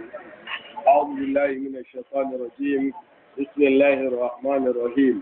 أعوذ بالله من الشيطان الرجيم. بسم الله الرحمن الرحيم.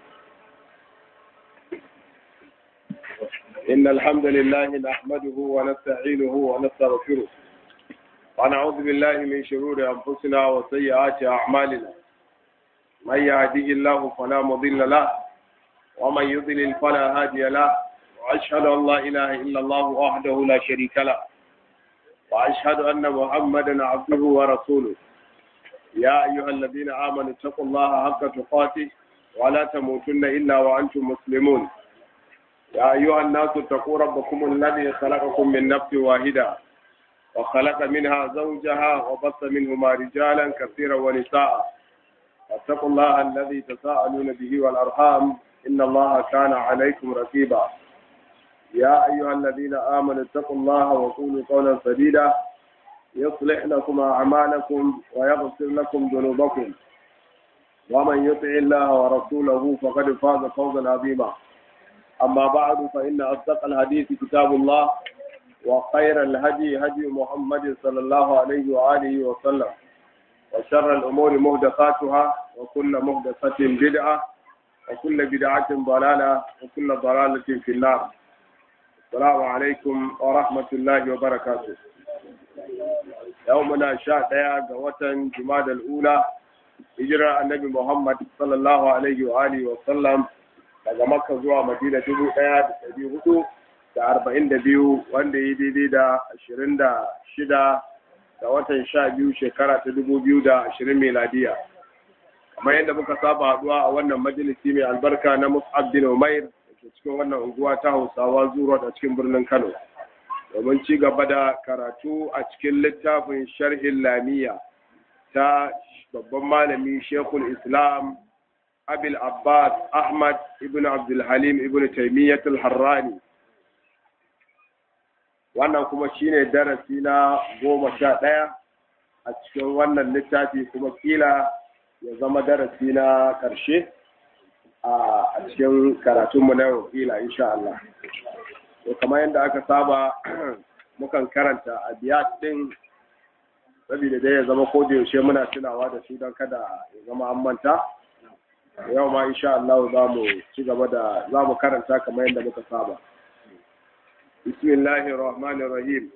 إن الحمد لله نحمده ونستعينه ونستغفره ونعوذ بالله من شرور أنفسنا وسيئات أعمالنا. من يهده الله فلا مضل له ومن يضلل فلا هادي له، وأشهد أن لا إله إلا الله وحده لا شريك له، وأشهد أن محمدا عبده ورسوله. يا أيها الذين آمنوا اتقوا الله حق تقاته ولا تموتن إلا وأنتم مسلمون. يا أيها الناس اتقوا ربكم الذي خلقكم من نفس واحدة وخلق منها زوجها وبث منهما رجالا كثيرا ونساء. واتقوا الله الذي تساءلون به والأرحام إن الله كان عليكم رقيبا. يا أيها الذين آمنوا اتقوا الله وقولوا قولا سديدا يصلح لكم أعمالكم ويغفر لكم ذنوبكم، ومن يطع الله ورسوله فقد فاز فوزا عظيما. أما بعد، فإن أصدق الحديث كتاب الله، وخير الهدي هدي محمد صلى الله عليه وآله وسلم، وشر الأمور محدثاتها، وكل محدثة بدعة، وكل بدعة ضلالة، وكل ضلالة في النار. السلام عليكم ورحمة الله وبركاته. يومنا شاء وطن جماد الأولى هجرة النبي محمد صلى الله عليه وآله وسلم daga Makka zuwa Madina 1442, wanda ya daidai da 26 ga watan 12 shekara ta 2020 miladiya. Kamar yadda muka saba haduwa a wannan majalisi mai albarka na Mus'ab bin Umair da ke cikin wannan unguwa ta Hausawa Zuro a cikin birnin Kano, domin ci gaba da karatu a cikin littafin Sharhin Lamiya ta babban malami Sheikhul Islam Abil Abbas Ahmad ibn Abdul Halim ibn Taymiyyah al-Harrani. Wannan kuma shine darasi na 11 a cikin wannan littafi, kuma kila ya zama darasi na ƙarshe a cikin karatunmu na yau kila insha Allah. To kamar yadda aka saba mukan karanta abiyat din saboda dai ya zama ko da yaushe muna tunawa da su don kada ya zama an manta. Yau ma insha Allah za mu ci gaba da za mu karanta kamar yadda muka saba. Bismillahir Rahmanir Rahim.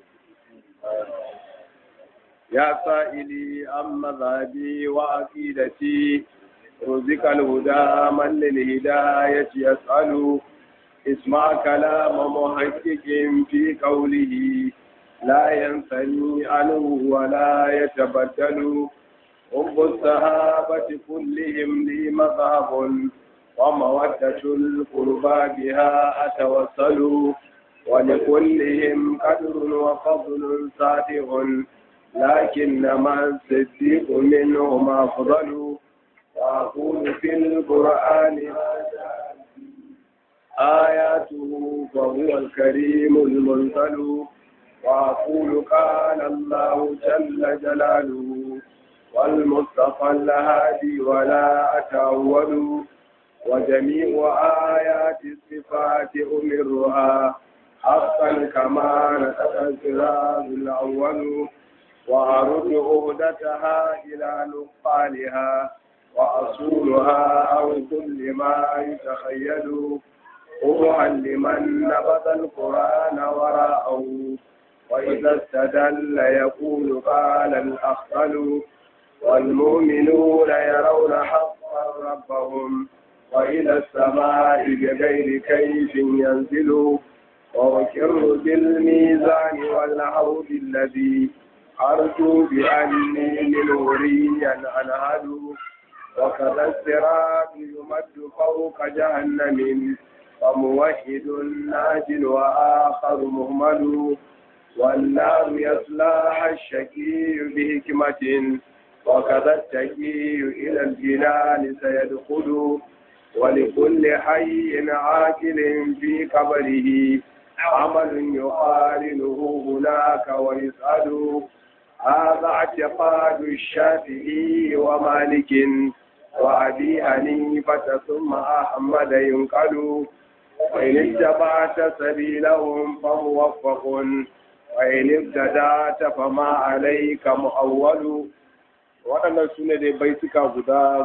Ya sa'ili amma zabi wa aqidati ruzikal huda man lil hidayati yas'alu. اسمع كلام محقق في قوله لا ينثني عنه ولا يتبدل. حب الصحابة كلهم لي مذهب ومودة القربى بها أتوصل. ولكلهم قدر وفضل صادق لكنما الصديق منهم أفضل. وأقول في القرآن آياته فهو الكريم المنزل. وأقول قال الله جل جلاله والمصطفى الهادي ولا أتأول. وجميع آيات الصفات أمرها حقا كما نطق الكتاب الأول. وأرد عهدتها إلى نقالها وأصولها أو كل ما يتخيل. روحا لمن نبذ القرآن وراءه وإذا استدل يقول قال الأخطل. والمؤمنون يرون حقا ربهم وإلى السماء بغير كيف ينزل. وأقر بالميزان والعود الذي أرجو بأني منه ريا أنهل. وكذا الصراط يمد فوق جهنم وموحد ناج وآخر مهمل. والنار يصلاها الشقي بحكمة وكذا التقي إلى الجنان سيدخل. ولكل حي عاقل في قبره عمل يقارنه هناك ويسأل. هذا اعتقاد الشافعي ومالك وأبي حنيفة ثم أحمد ينقل. وإن اتبعت سبيلهم فموفق وإن ابتدعت فما عليك مؤول. waɗannan su ne dai baituka guda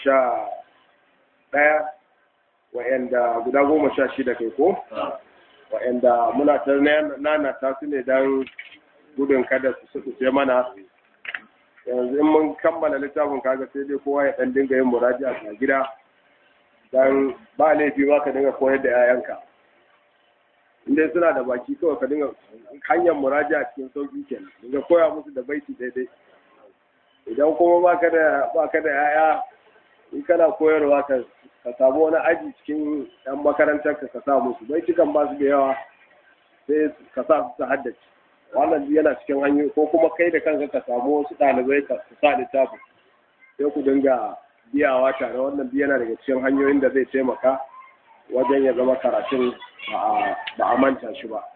11 wa'anda guda 16 kai ko wa'anda muna ta nana ta su ne don gudun kada su ce mana yanzu in mun kammala littafin kaga sai dai kowa ya ɗan dinga yin muraji'a a gida dan ba laifi ma ka dinga koyar da 'ya'yanka inda suna da baki kawai ka dinga hanyar muraji'a cikin sauki kenan dinga koya musu da baiti daidai idan kuma baka da 'ya'ya in kana koyarwa ka samu wani aji cikin ɗan makarantar ka sa musu baitukan ba su da yawa sai ka sa su haddace wannan yana cikin hanyoyi ko kuma kai da kanka ka samu wasu ɗalibai ka sa littafin sai ku dinga biyawa tare wannan yana daga cikin hanyoyin da zai taimaka wajen ya zama karatun ba a manta shi ba.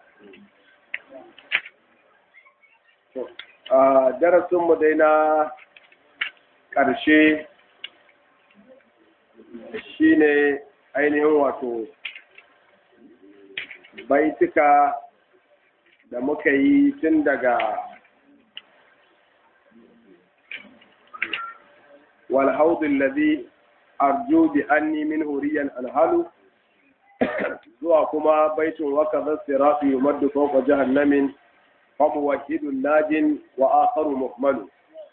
Darasinmu dai na ƙarshe shi ne ainihin wato baituka da muka yi tun daga والحوض الذي أرجو بأني منه ريا أنهل zuwa kuma baitun wakaza sirati yumaddu fawqa jahannamin famuwahhidun najin wa akharu muhmalu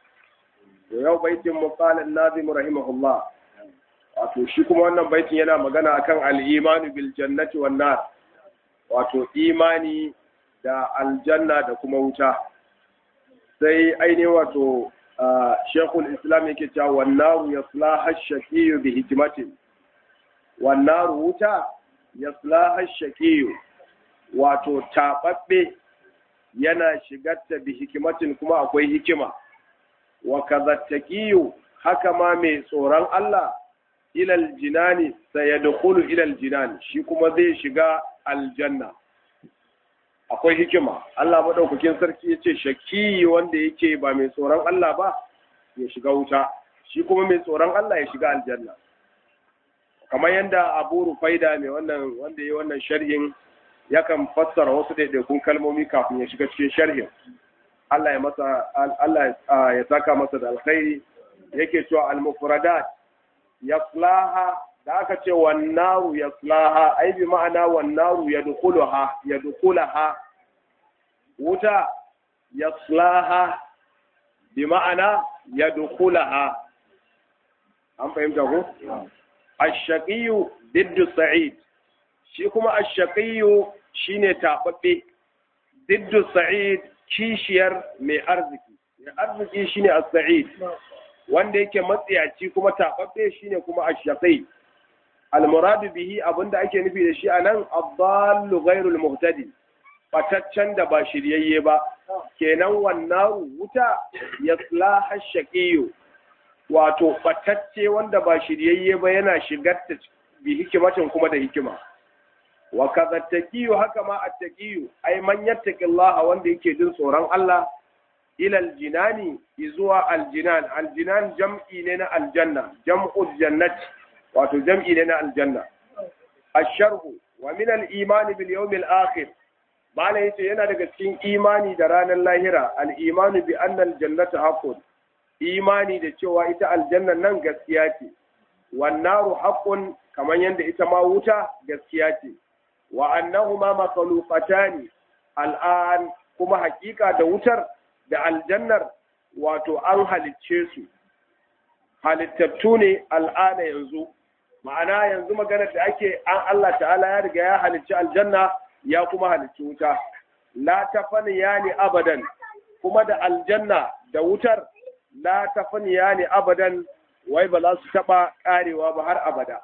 yau baitin muqalan nazim rahimahullah wato shi kuma wannan baitin yana magana akan al-imanu bil jannati wan nar wato imani da aljanna da kuma wuta sai ainihin wato shekul islam yake cewa wannaru yaslaha ash-shaqiyyu bi hikmatin wannaru wuta yaslaha ash-shaqiyyu wato tababbe yana shigarta bi hikmatin kuma akwai hikima wa kadhattaqiyu haka ma mai tsoron Allah ilal jinani sayadkhulu ilal jinani shi kuma zai shiga aljanna akwai hikima Allah madaukakin sarki yace shaki wanda yake ba mai tsoron Allah ba ya shiga wuta shi kuma mai tsoron Allah ya shiga aljanna kamar yanda Abu Rufaida mai wannan wanda yayi wannan sharhin yakan fassara wasu daidaikun kalmomi kafin ya shiga cikin sharhin Allah ya saka masa da alkhairi yake cewa al-mufradat yaslaha da aka ce wannaru yaslaha ai bi ma'ana wannaru yadkhulaha wuta yaslaha bi ma'ana yadkhulaha an fahimta ko ash-shaqiyyu diddu sa'id shi kuma ash-shaqiyyu shine tababbe diddu sa'id kishiyar mai arziki shine as-sa'id wanda yake matsiyaci kuma tababbe shine kuma ash-shaqi al-muradu bihi abinda ake nufi da shi anan ad-dallu ghayrul muhtadi fataccen da ba shiryayye ba kenan wannan wuta yaslaha ash-shaqi wato fatacce wanda ba shiryayye ba yana shigar ta bi hikimatin kuma da hikima wa kadha taqiyu haka ma at-taqiyu ay man yattaqillaha wanda yake jin tsoron Allah ila aljinani izuwa aljinan aljinan jam'i ne na aljanna jam'ul jannati wato jam'i ne na aljanna asharhu wa min al-iman bil yawm al-akhir ma'ana yace yana daga cikin imani da ranar lahira al-iman bi anna al-jannata haqqun imani da cewa ita aljanna nan gaskiya ce wan naru haqqun kamar yanda ita ma wuta gaskiya ce wa annahuma makhluqatan al'an kuma hakika da wutar da aljannar wato an halicce su halittattu ne al'ada yanzu ma'ana yanzu maganar da ake an Allah ta'ala ya riga ya halicci aljanna ya kuma halicci wuta la tafaniyani abadan kuma da aljanna da wutar la tafaniyani abadan wai ba za su taba karewa ba har abada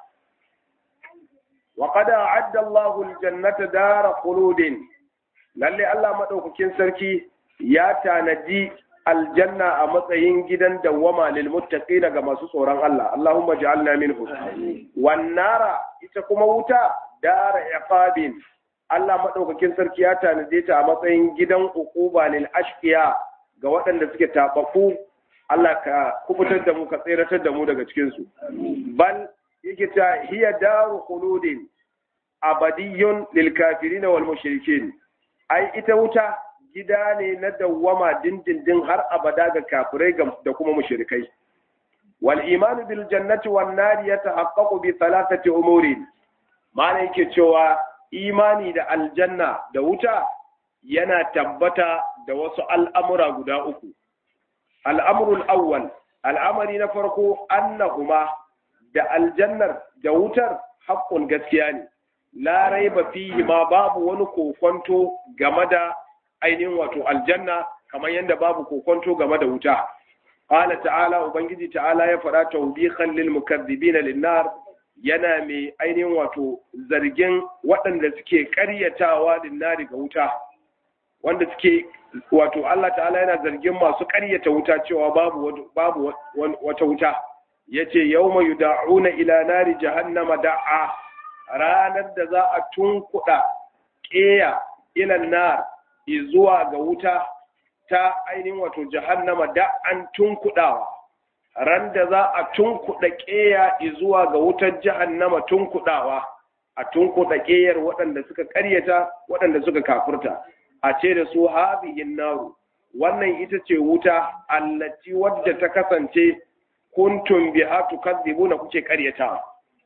wa qad a'adda Allahu al-jannata dara khuludin lalle Allah madaukakin sarki ya tanadi aljanna a matsayin gidan dawwama lil muttaqina ga masu tsoron Allah Allahumma ja'alna minhu wan nara ita kuma wuta dara iqabin Allah madaukakin sarki ya tanade ta a matsayin gidan uquba lil ashqiya ga waɗanda suke tabaku Allah ka kubutar da mu ka tsiratar da mu daga cikin su bal yake ta hiya daru khuludin abadiyyun lil kafirin wal mushrikin ai ita wuta gida ne na dawwama dindindin har abada ga kafirai da kuma mushrikai. wal imanu bil jannati wan nari yatahaqqaqu bi thalathati umurin. Ma'ana yake cewa imani da aljanna da wuta yana tabbata da wasu al'amura guda uku. Al'amrul awwal, al'amari na farko, annahuma da aljannar da wutar haƙƙun gaskiya ne, la raiba fihi ma babu wani kokonto game da ainihin wato aljanna kamar yadda babu kokonto game da wuta. Qala ta'ala, ubangiji ta'ala ya faɗa tawbihan lil mukaththibina lin nar, yana mai ainihin wato zargin waɗanda suke ƙaryatawa lin nar ga wuta, wanda suke wato Allah ta'ala yana zargin masu ƙaryata wuta cewa babu wata wuta. Yace yawma yud'una ila nari jahannama da'a, ranar da za a tunkuɗa ƙeya ilan nar zuwa ga wuta ta ainihin wato jahannama da'an tunkuɗawa, ran da za a tunkuɗa ƙeya zuwa ga wutar jahannama tunkuɗawa, a tunkuɗa ƙeyar waɗanda suka ƙaryata waɗanda suka kafurta, a ce da su hazihin naru, wannan ita ce wuta allati wadda ta kasance kuntum biha tukadzibuna kuke ƙaryatawa.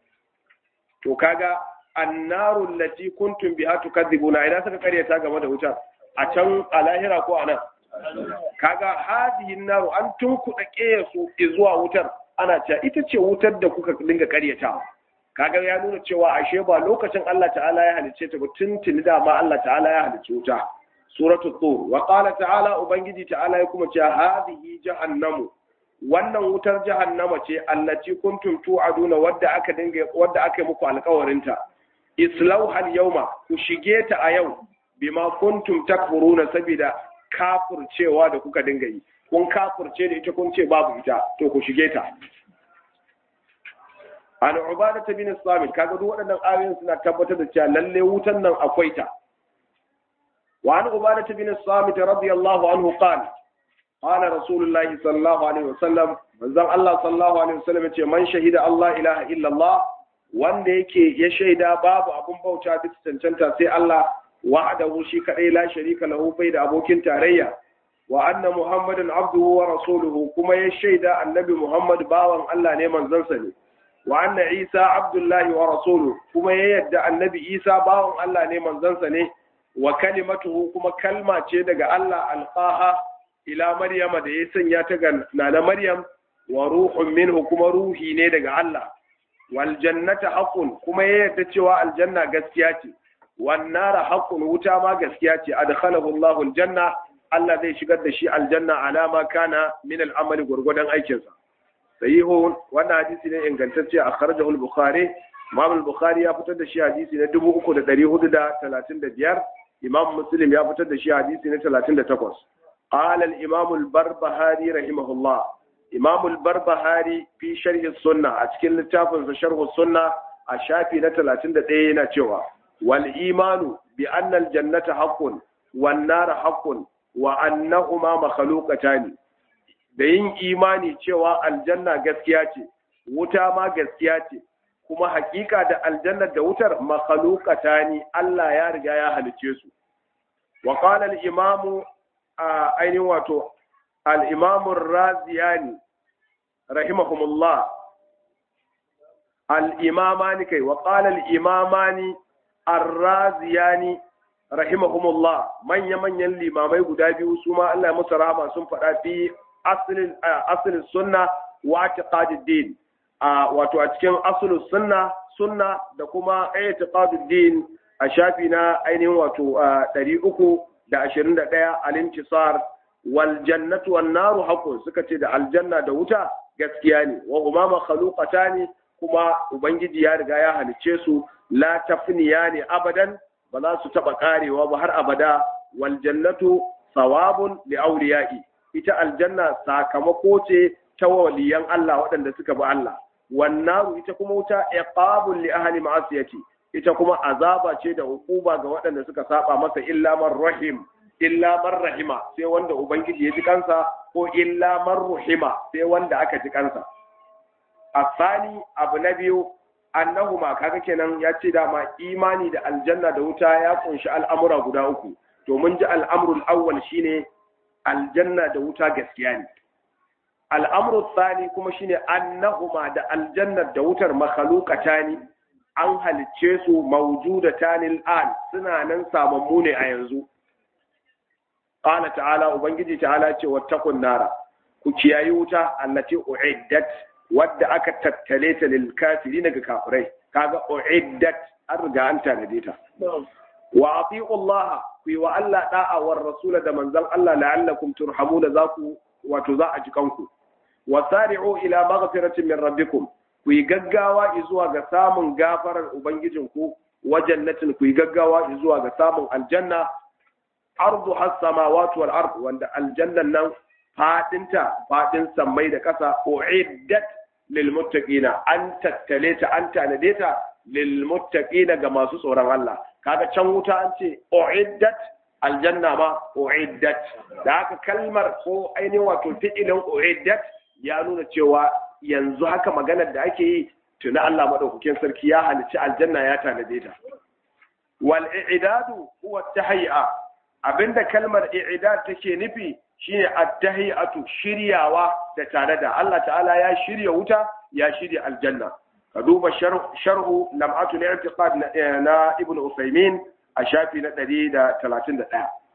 To kaga annaru allati kuntum biha tukadzibuna, idan suka ƙaryata game da wuta a can a lahira ko anan, kaga hadihin naru an tunkuɗa ƙeyasu zuwa wutar, ana cewa ita ce wutar da kuka dinga ƙaryatawa. Kaga ya nuna cewa ashe ba lokacin Allah ta'ala ya halicce ta ba, tuntuni da ma Allah ta'ala ya halicce wuta. Suratu Tur, wa qala ta'ala, ubangiji ta'ala ya kuma cewa hadihi jahannamu, wannan wutar jahannama ce allati kuntum tu'aduna, wadda aka yi muku alƙawarinta. Islauhal yawma, ku shige ta a yau, bima kuntum takfuruna, saboda kafircewa da kuka dinga yi, kun kafirce da ita kun ce babu ita, to ku shige ta. An Ubadah bin Samit, kaga duk waɗannan ayoyin suna tabbatar da cewa lalle wutan nan akwai ta. Wa an Ubadah bin Samit radiyallahu anhu qala qala Rasulullahi sallallahu alaihi wasallam, manzon Allah sallallahu alaihi wasallam yace man shahida Allah ilaha illa Allah, wanda yake ya shaida babu abun bauta bisa cancanta sai Allah wahdahu shi kadai la sharika lahu, bai da abokin tarayya, wa anna Muhammadan abduhu wa rasuluhu, kuma ya shaida annabi Muhammad bawan Allah ne manzansa ne, wa anna Isa abdullahi wa rasuluhu, kuma ya yadda annabi Isa bawan Allah ne manzansa ne, wa kalimatuhu, kuma kalma ce daga Allah alqaha ila Maryama da ya sanya ta ga nana Maryam, wa ruhun minhu, kuma ruhi ne daga Allah, wal jannata haqqun, kuma ya yadda cewa aljanna gaskiya ce, wan nara haqqun, wuta ma gaskiya ce, adkhalahu Allahu aljanna, Allah zai shigar da shi aljanna alama kana min al'amali gurgudan aikinsa. Sahihun, wannan hadisi ne ingantacce, akhrajahu al-Bukhari, Imam al-Bukhari ya fitar da shi hadisi na 3435, Imam Muslim ya fitar da shi hadisi na 38. قال الإمام البربهاري رحمه الله، إمام البربهاري في شرح السنة أتكلم لتافن شرح السنة الشافي نتلاتين دقيقة شوى، والإيمان بأن الجنة حق والنار حق وأنهما مخلوقتان، da yin imani cewa aljanna gaskiya ce, wuta ma gaskiya ce, kuma hakika da aljanna da wutar makhluqatani, Allah ya riga ya halice su. Wa qala al-imamu ainihin wato al-imamu Raziyani rahimahumullah, al-imamani kai, wa qala al-imamani ar-Raziyani rahimahumullah, manya-manyan limamai guda biyu su ma Allah ya musu rahama, sun faɗa fi asalin sunna wa i'tiqaduddin, wato a cikin asalin sunna da kuma i'tiqaduddin a shafi na ainihin wato 321 al-intisar, wal jannatu wan naru haqqun, suka ce da aljanna da wuta gaskiya ne, wa huma makhluqatani, kuma ubangiji ya riga ya halicce su, la tafniyani abadan, ba za su taba karewa ba har abada. Wal jannatu thawabun li awliya'i, ita aljanna sakamako ce ta waliyan Allah waɗanda suka bi Allah. Wan naru, ita kuma wuta iqabun li ahli ma'asiyati, ita kuma azaba ce da hukuma ga waɗanda suka saba masa, illa man rahima, sai wanda ubangiji ya ji kansa, ko illa man ruhima, sai wanda aka ji kansa. Asani, abu na biyu, annahuma, kaga kenan ya ce dama imani da aljanna da wuta ya kunshi al'amura guda uku. to mun ji al'amrul awwal shine aljanna da wuta gaskiya ne. Al'amrul thani kuma shine annahuma da aljannar da wutar makhluqatani an halicce su mawjudatani al'an suna nan samammu ne a yanzu. Qala ta'ala ubangiji ta'ala ce wattaqun nara ku kiyayi wuta allati uiddat wadda aka tattale ta lil kafirin ga kafirai kaga uiddat an riga an tanade ta wa ati'u Allah ku wa Allah da'a war rasula da manzon Allah la'allakum turhamuna zaku wato za a ji kanku wa sari'u ila maghfiratin min rabbikum ku yi gaggawa zuwa ga samun gafarar ubangijinku wa jannatin ku yi gaggawa zuwa ga samun aljanna ardu has samawati wal ard wanda aljannan nan fadin sammai da kasa uiddat lil muttaqina an tattale ta an tanade ta lil muttaqina ga masu tsoron Allah kaga can wuta an ce uiddat aljanna ma uiddat da haka kalmar ko ainihin wato fi'ilin uiddat ya nuna cewa yanzu haka maganar da ake yi tuna Allah madaukakin sarki ya halicci aljanna ya tanade ta wal i'dadu huwa tahayya abinda kalmar i'dad take nufi shine at-tahiyatu shiryawa da tare da Allah ta'ala ya shirya wuta ya shirya aljanna ka duba sharhu lam'atu al-i'tiqad na ibn Usaymin a shafi na 131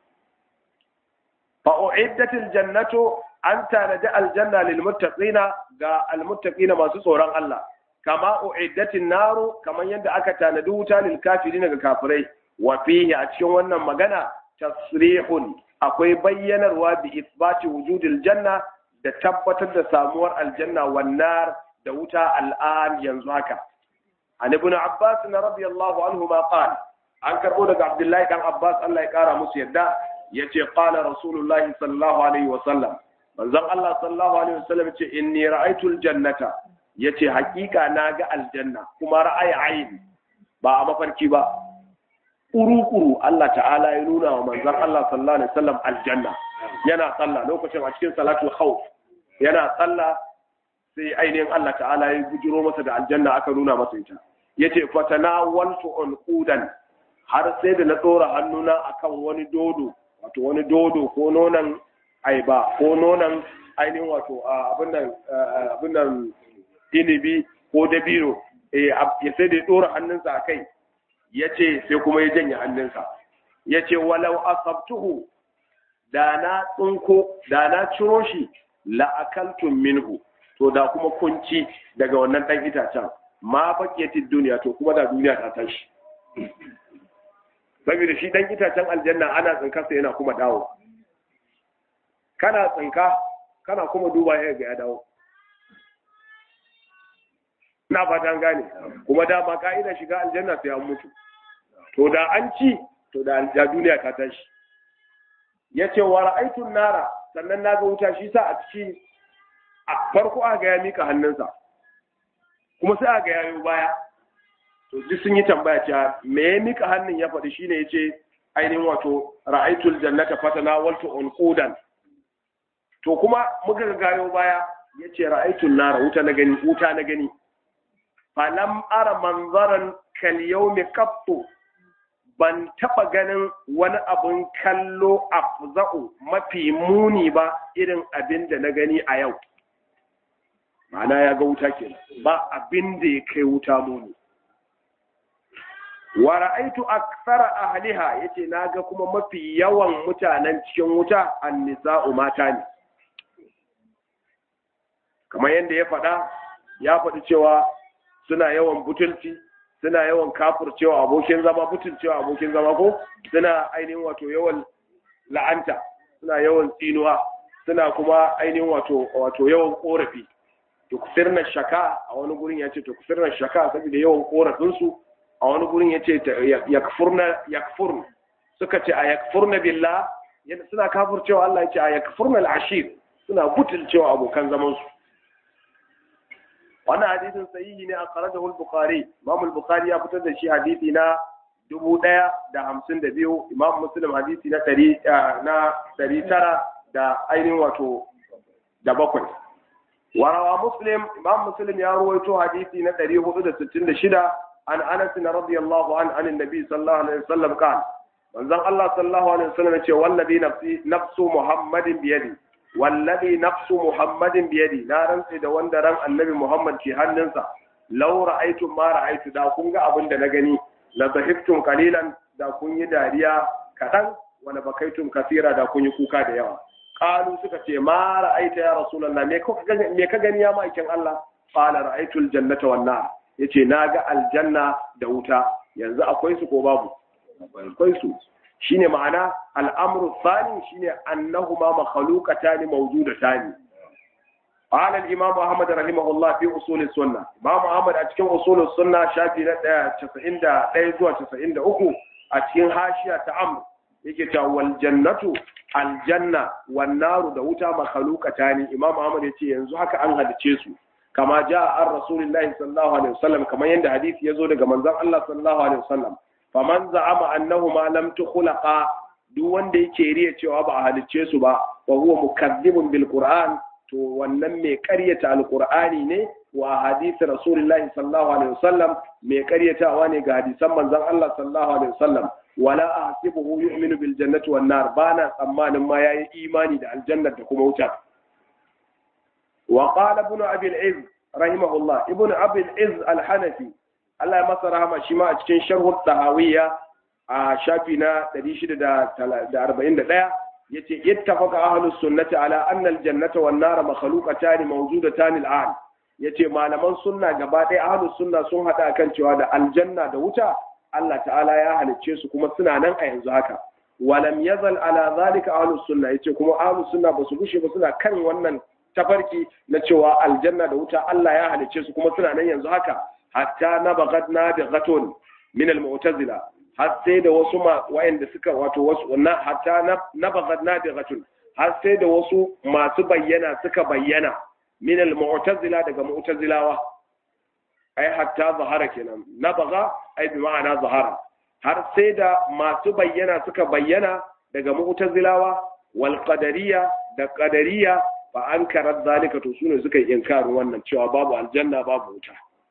fa uiddat al-jannatu an tanada aljanna lil muttaqina ga al-muttaqina masu tsoron Allah kama uiddat an-naru kaman yadda aka tanadi wuta lil kafirin ga kafirai wa fihi a cikin wannan magana tasrihun akwai bayyanarwa bi isbati wujudil janna da tabbatar da samuwar aljanna wannan da wuta al'an yanzu haka an ibn abbas radiyallahu anhu ma qala an karbo daga abdullahi dan abbas Allah ya kara musu yadda yace qala rasulullahi sallallahu alaihi wa sallam manzon Allah sallallahu alaihi wa sallam yace inni ra'aytul jannata yace hakika naga aljanna kuma ra'ayi ayin ba a mafarki ba kuru Allah ta'ala ya nuna wa manzon Allah sallallahu alaihi wasallam aljanna yana sallah lokacin a cikin salatul khawf yana sallah sai ainihin Allah ta'ala ya bujiro masa da aljanna aka nuna masa ita yace fatanawaltu unqudan har sai da na tsora hannuna akan wani dodo ko nonan aiba ko nonan ainihin wato abin nan inibi ko dabiro ya sai da ya tsora hannunsa akai yace sai kuma ya janye hannunsa yace walau asabtuhu da na ciro shi la akaltum minhu to da kuma kunci daga wannan dan itacen ma baqiyatid duniya to kuma da duniya ta tashi saboda shi dan itacen aljanna ana tsinka sai yana kuma dawo kana tsinka kana kuma duba ya ga ya dawo na fatan gane kuma da ba ka'ida shiga aljanna sai an mutu to da an ci to da duniya ta tashi yace wa ra'aytun nara sannan naga wuta shi sa a ciki a farko aka ya mika hannunsa kuma sai aka yayo baya to duk sun yi tambaya cewa me ya mika hannun ya faɗi shine yace ainihin wato ra'aytul jannata fatana waltu unqudan to kuma muka ga gayo baya yace ra'aytun nara wuta na gani falam ara manzaran kal yawmi qattu ban taba ganin wani abun kallo afza'u mafi muni ba irin abin da na gani a yau ma'ana ya ga wuta kenan ba abin da ya kai wuta muni wa ra'aytu akthara ahliha yace naga kuma mafi yawan mutanen cikin wuta annisa'u mata ne kamar yanda ya faɗi cewa suna yawan butulci suna yawan kafircewa abokin zama butulcewa abokin zama ko suna ainihin wato yawan la'anta suna yawan tsinuwa suna kuma ainihin wato yawan korafi to kusirna shaka a wani gurin yace to kusirna shaka saboda yawan korafin su a wani gurin yace yakfurna suka ce a yakfurna billah suna kafircewa Allah yace a yakfurna al-ashir suna butulcewa abokan zaman su wannan hadisin sahihi ne akhrajahu al-bukhari imam al-bukhari ya fitar da shi hadisi na 1052 imam muslim hadisi na 900 da ainihin wato da bakwai warawa muslim imam muslim ya ruwaito hadisi na 466 an anas radiyallahu an annabi sallallahu alaihi wasallam kan manzon Allah sallallahu alaihi wasallam ya ce wallazi nafsu muhammadin biyadi wallazi nafsu muhammadin biyadi na rantsi da wanda ran annabi muhammad ke hannunsa law ra'aytum ma ra'aytu da kun ga abin da na gani la dhahiktum qalilan da kun yi dariya kadan wala bakaitum kathira da kun yi kuka da yawa qalu suka ce ma ra'aita ya rasulullah me ka gani ya ma'aikin Allah qala ra'aytu aljannata wan nar yace naga aljanna da wuta yanzu akwai su ko babu akwai su shine ma'ana al'amru thani shine annahuma makhluqatan mawjudatan qala al-imam ahmad rahimahullah fi usul as-sunnah imam ahmad a cikin usul as-sunnah shafi na 91 zuwa 93 a cikin hashiya ta amr yake cewa wal jannatu aljanna wan naru da wuta makhluqatan imam ahmad yace yanzu haka an halice su kama jaa ar rasulillahi sallallahu alaihi wasallam kamar yanda hadisi yazo daga manzon Allah sallallahu alaihi wasallam faman za'ama annahuma lam tukhlaqa duk wanda yake riya cewa ba a halicce su ba wa huwa mukazzibun bil qur'an to wannan mai ƙaryata alqur'ani ne wa hadisi rasulullahi sallallahu alaihi wasallam mai ƙaryatawa ne ga hadisan manzon Allah sallallahu alaihi wasallam wala ahsibuhu yu'minu bil jannati wan nar bana tsammanin ma yayi imani da aljanna da kuma wuta wa qala ibn abi al-izz rahimahullah ibn abi al-izz al-hanafi Allah ya masa rahama shi ma a cikin sharhu tahawiyya a shafi na 641 yace ittafaqa ahlus sunnati ala anna al-jannata wan nar makhluqatan mawjudatan al-an yace malaman sunna gaba ɗaya ahlus sunna sun hada kan cewa da aljanna da wuta Allah ta'ala ya halicce su kuma suna nan a yanzu haka walam yazal ala zalika ahlus sunna yace kuma ahlus sunna ba su gushe ba suna kan wannan tafarki na cewa aljanna da wuta Allah ya halicce su kuma suna nan yanzu haka hatta nabagat nabighatun min al-mu'tazila har sai da wasu wayanda suka wato wasu hatta nabagat nabighatun har sai da wasu masu bayyana suka bayyana min al-mu'tazila daga mu'tazilawa ai hatta zahara kenan nabaga ai bi ma'ana zahara har sai da masu bayyana suka bayyana daga mu'tazilawa wal qadariyya da qadariyya fa ankarat zalika to sune suka yi inkarin wannan cewa babu aljanna babu wuta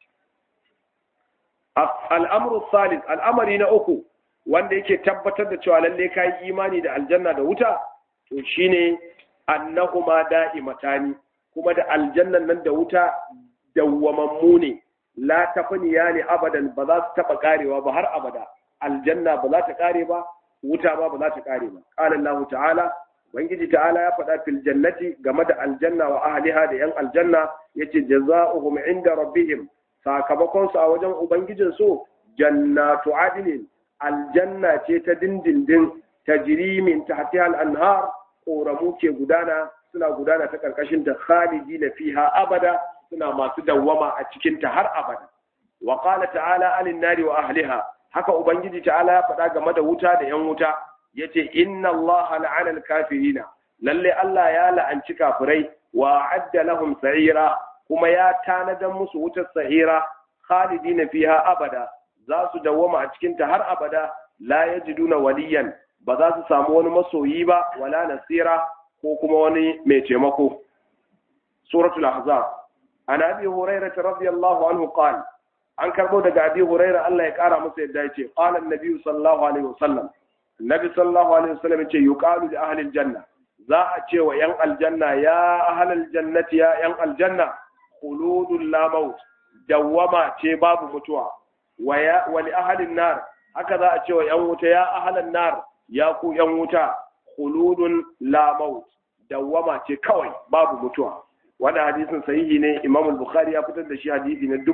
al'amru salis al'amari na uku wanda yake tabbatar da cewa lalle kai imani da aljanna da wuta to shine annahuma da'imatani kuma da aljannan nan da wuta dawwamammu ne la tafniya ne abadan ba za su taba karewa ba har abada aljanna ba za ta kare ba wuta ba za ta kare ba qala Allah ta'ala ubangiji ta'ala ya faɗa fil jannati game da aljanna wa ahliha da yan aljanna yace jazaohum inda rabbihim sakamakon su a wajen ubangijin su jannatu adnin aljanna ce ta dindindin tajri min tahtiha al-anhar ƙoramu ke gudana suna gudana ta karkashin ta khalidina fiha abada suna masu dawwama a cikin ta har abada wa qala ta'ala alin nari wa ahliha haka ubangiji ta'ala ya faɗa game da wuta da yan wuta yace inna allaha la'ana al-kafirina lalle Allah ya la'anci kafirai wa adda lahum sa'ira kuma ya tanadan musu wutar sa'ira khalidina fiha abada za su dawwama a cikin ta har abada la yajiduna waliyan ba za su samu wani masoyi ba wala nasira ko kuma wani mai taimako suratul ahzab an abi hurairah radiyallahu anhu qala an karbo daga abi hurairah Allah ya kara masa yadda yace qala an-nabi sallallahu alaihi wasallam nabi sallallahu alaihi wasallam yace yuqalu li ahli al-janna za a ce wa yan aljanna ya ahli al-jannati ya yan aljanna khuludul la maut dawama ce babu mutuwa wa li ahli an-nar haka za a ce wa yan wuta ya ahli an-nar ya ku yan wuta khuludun la maut dawama ce kawai babu mutuwa wannan hadisin sahihi ne Imam al-Bukhari ya fitar da shi hadisi na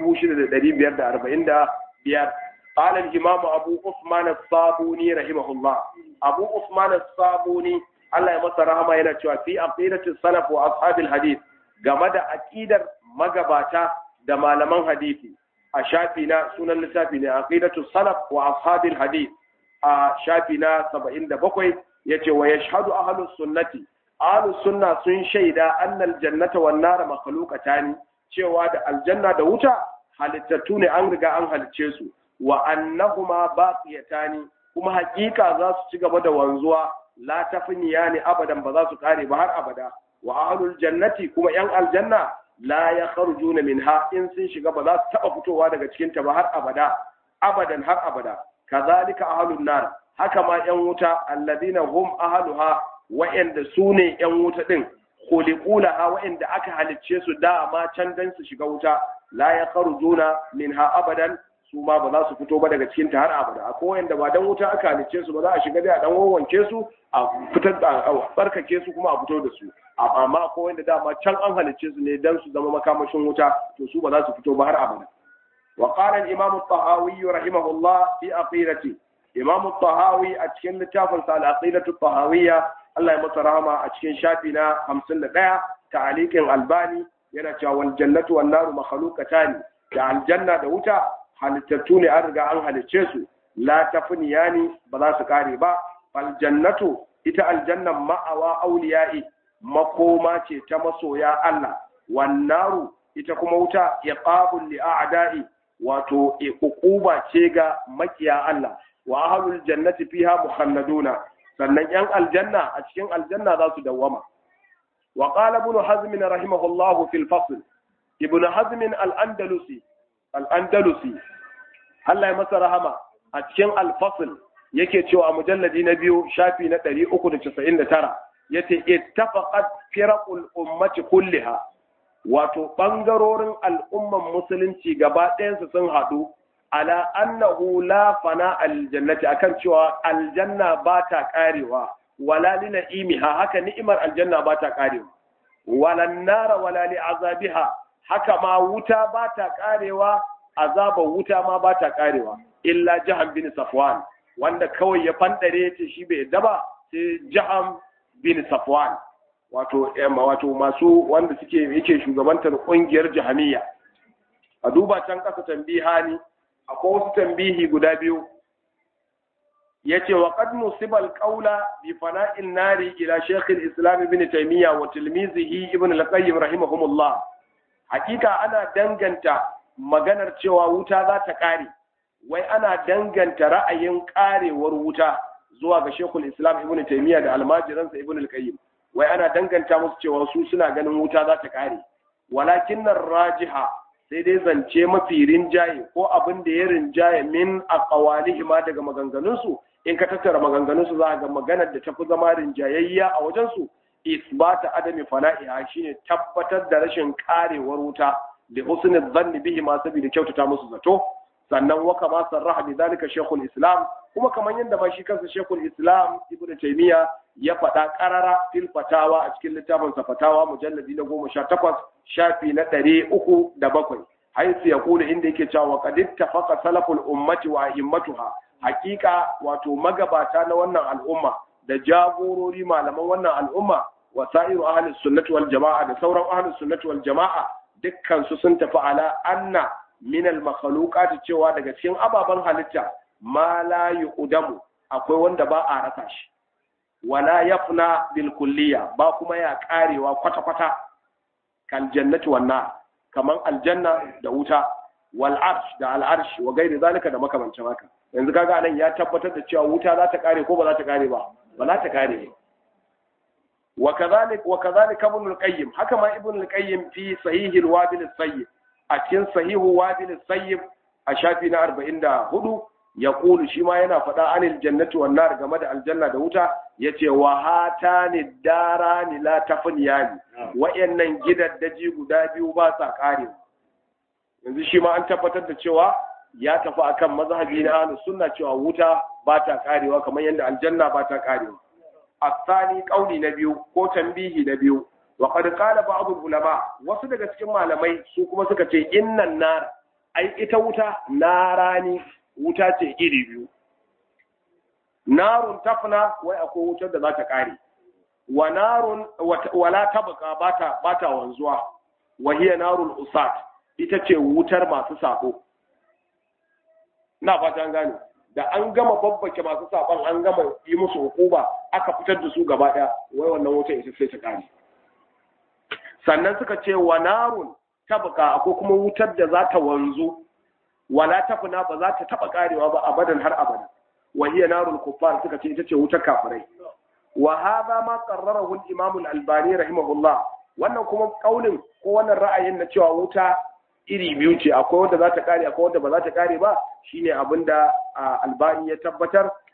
6545 قال الإمام أبو عثمان الصابوني رحمه الله أبو عثمان الصابوني الله يمسى رحمه ينتوى في عقيدة السلف وأصحاب الحديث قمد أكيد مقباتا دمالمان حديثي أشافينا سنة لسافينا عقيدة السلف وأصحاب الحديث أشافينا 77 يتي ويشهد أهل السنة أهل السنة سن شيدا أن الجنة والنار مخلوقتان cewa da aljanna da wuta halittattu ne an riga an halicce su wa annahuma baqiyatani kuma hakika za su ci gaba da wanzuwa la tafniyani abadan ba za su kare ba har abada wa ahlul jannati kuma yan aljanna la yakhrujuna minha in sun shiga ba za su taba fitowa daga cikin ta ba har abada abadan har abada kazalika ahlun nar haka ma yan wuta alladina hum ahluha wa'anda sune yan wuta din khuliqulaha wa'anda aka halicce su da ma can dan su shiga wuta la yakhrujuna minha abadan su ma ba za su fito ba daga cikin ta har abada akwai wa'anda ba dan wuta aka halicce su ba za a shiga dai a dan wawanke su a fitar da barkake su kuma a fito da su amma akwai wa'anda dama can an halicce su ne dan su zama makamashin wuta to su ba za su fito ba har abada وقال الإمام الطهاوي رحمه الله في عقيدته إمام الطهاوي أتكن لتافل على عقيدة الطهاوية الله يمترهما أتكن شافنا 51 تعليق الألباني ينتهى والجنة والنار مخلوقتان يعني الجنة دوتا halittattune an riga an halicce su la tafniyani ba za su kare ba fal jannatu ita aljannan ma'awa auliyai makoma ce ta masoya Allah wan naru ita kuma wuta iqabul li a'da'i wato uquba ce ga makiya Allah wa ahlul jannati fiha mukhalladuna sannan yan aljanna a cikin aljanna za su dawama wa qala ibn hazm rahimahullah fi al-fasl ibn hazm al-andalusi Allah ya masa rahama a cikin al-fasl yake cewa a mujalladi na 2 shafi na 399 yace ittafaqat firaqul ummati kulliha wato ɓangarorin al'umman musulunci gaba ɗayansu sun haɗu ala annahu la fana aljannati akan cewa aljanna ba ta ƙarewa wala li na'imiha haka ni'imar aljanna ba ta ƙarewa wala nara wala li azabiha haka ma wuta ba ta ƙarewa azabar wuta ma ba ta ƙarewa illa jaham bin safwan wanda kawai ya fandare ce shi bai yadda ba sai jaham bin safwan wato masu wanda yake shugabantar kungiyar jahamiya a duba can kasa tambihani akwai wasu tambihi guda biyu yace wa qad musibal qawla bi fana'il nari ila shaykh al-islam ibn taymiya wa tilmizihi ibn al-qayyim rahimahumullah hakika ana danganta maganar cewa wuta za ta kare wai ana danganta ra'ayin karewar wuta zuwa ga shaykh al-islam ibn taymiya da almajiransa ibn al-qayyim wai ana danganta musu cewa su suna ganin wuta za ta kare walakin rajiha sai dai zance mafi rinjaye ko abin da ya rinjaye min aqwalihi ma daga maganganunsu in ka tattara maganganunsu za ga maganar da tafi zama rinjayayya a wajensu isbata adami fana'iha shine tabbatar da rashin karewar wuta da husnul dhanni bihi ma saboda kyautata musu zato sannan wa kama sarraha bi zalika shaykhul islam kuma kamar yadda ma shi kansa shaykhul islam ibnu taymiya ya faɗa ƙarara fil fatawa a cikin littafin sa fatawa mujalladi na 18 shafi na 307 haisu ya kula inda yake cewa qad ittafaqa salaful ummati wa a'immatuha haqiqa wato magabata na wannan al'umma da jagorori malaman wannan al'umma wa sa'iru ahlus sunnati wal jama'a da sauran ahlus sunnati wal jama'a dukkan su sun tafi ala anna min al makhluqat cewa daga cikin ababan halitta ma la yuqdamu akwai wanda ba a rasa shi wala yafna bil kulliya ba kuma ya karewa kwata-kwata kal jannati wan nar kaman aljanna da wuta wal arsh da al arsh wa gairi zalika da makamancin haka yanzu kaga anan ya tabbatar da cewa wuta za ta kare ko ba za ta kare ba ba za ta kare wa kadhalika ibn al-qayyim haka ma ibn al-qayyim fi sahih al-wabil as-sayyib a cikin sahihu wabil as-sayyib a shafi na 44 ya kulu shi ma yana faɗa anil jannati wan nar game da aljanna da wuta yace wa hatani darani la tafniyani wayannan gidaddaji guda biyu ba sa kare yanzu shi ma an tabbatar da cewa ya tafi akan mazhabi na ahlus sunna cewa wuta ba ta karewa kamar yadda aljanna ba ta karewa asani kauli na biyu ko tambihi na biyu wa qad qala ba'd ulama wasu daga cikin malamai su kuma suka ce innan nar ai ita wuta narani wuta ce iri biyu narun tafna wai akwai wutar da za ta kare wa narun wala tabqa bata wanzuwa wa hiya narul usat ita ce wutar masu sako na fata an gane da an gama babbake masu saban an gama yi musu hukuma aka fitar da su gaba daya wai wannan wutar ita sai ta kare sannan suka ce wa narun tabqa akwai kuma wutar da za ta wanzu wala tafna ba za ta taba karewa ba abadan har abada wa hiya narul kuffar suka ce ita ce wutar kafirai wa hadha ma qarrarahu al-imam al-albani rahimahullah wannan kuma kaulin ko wannan ra'ayin na cewa wuta iri biyu ce akwai wanda za ta kare akwai wanda ba za ta kare ba shine abinda albani ya tabbatar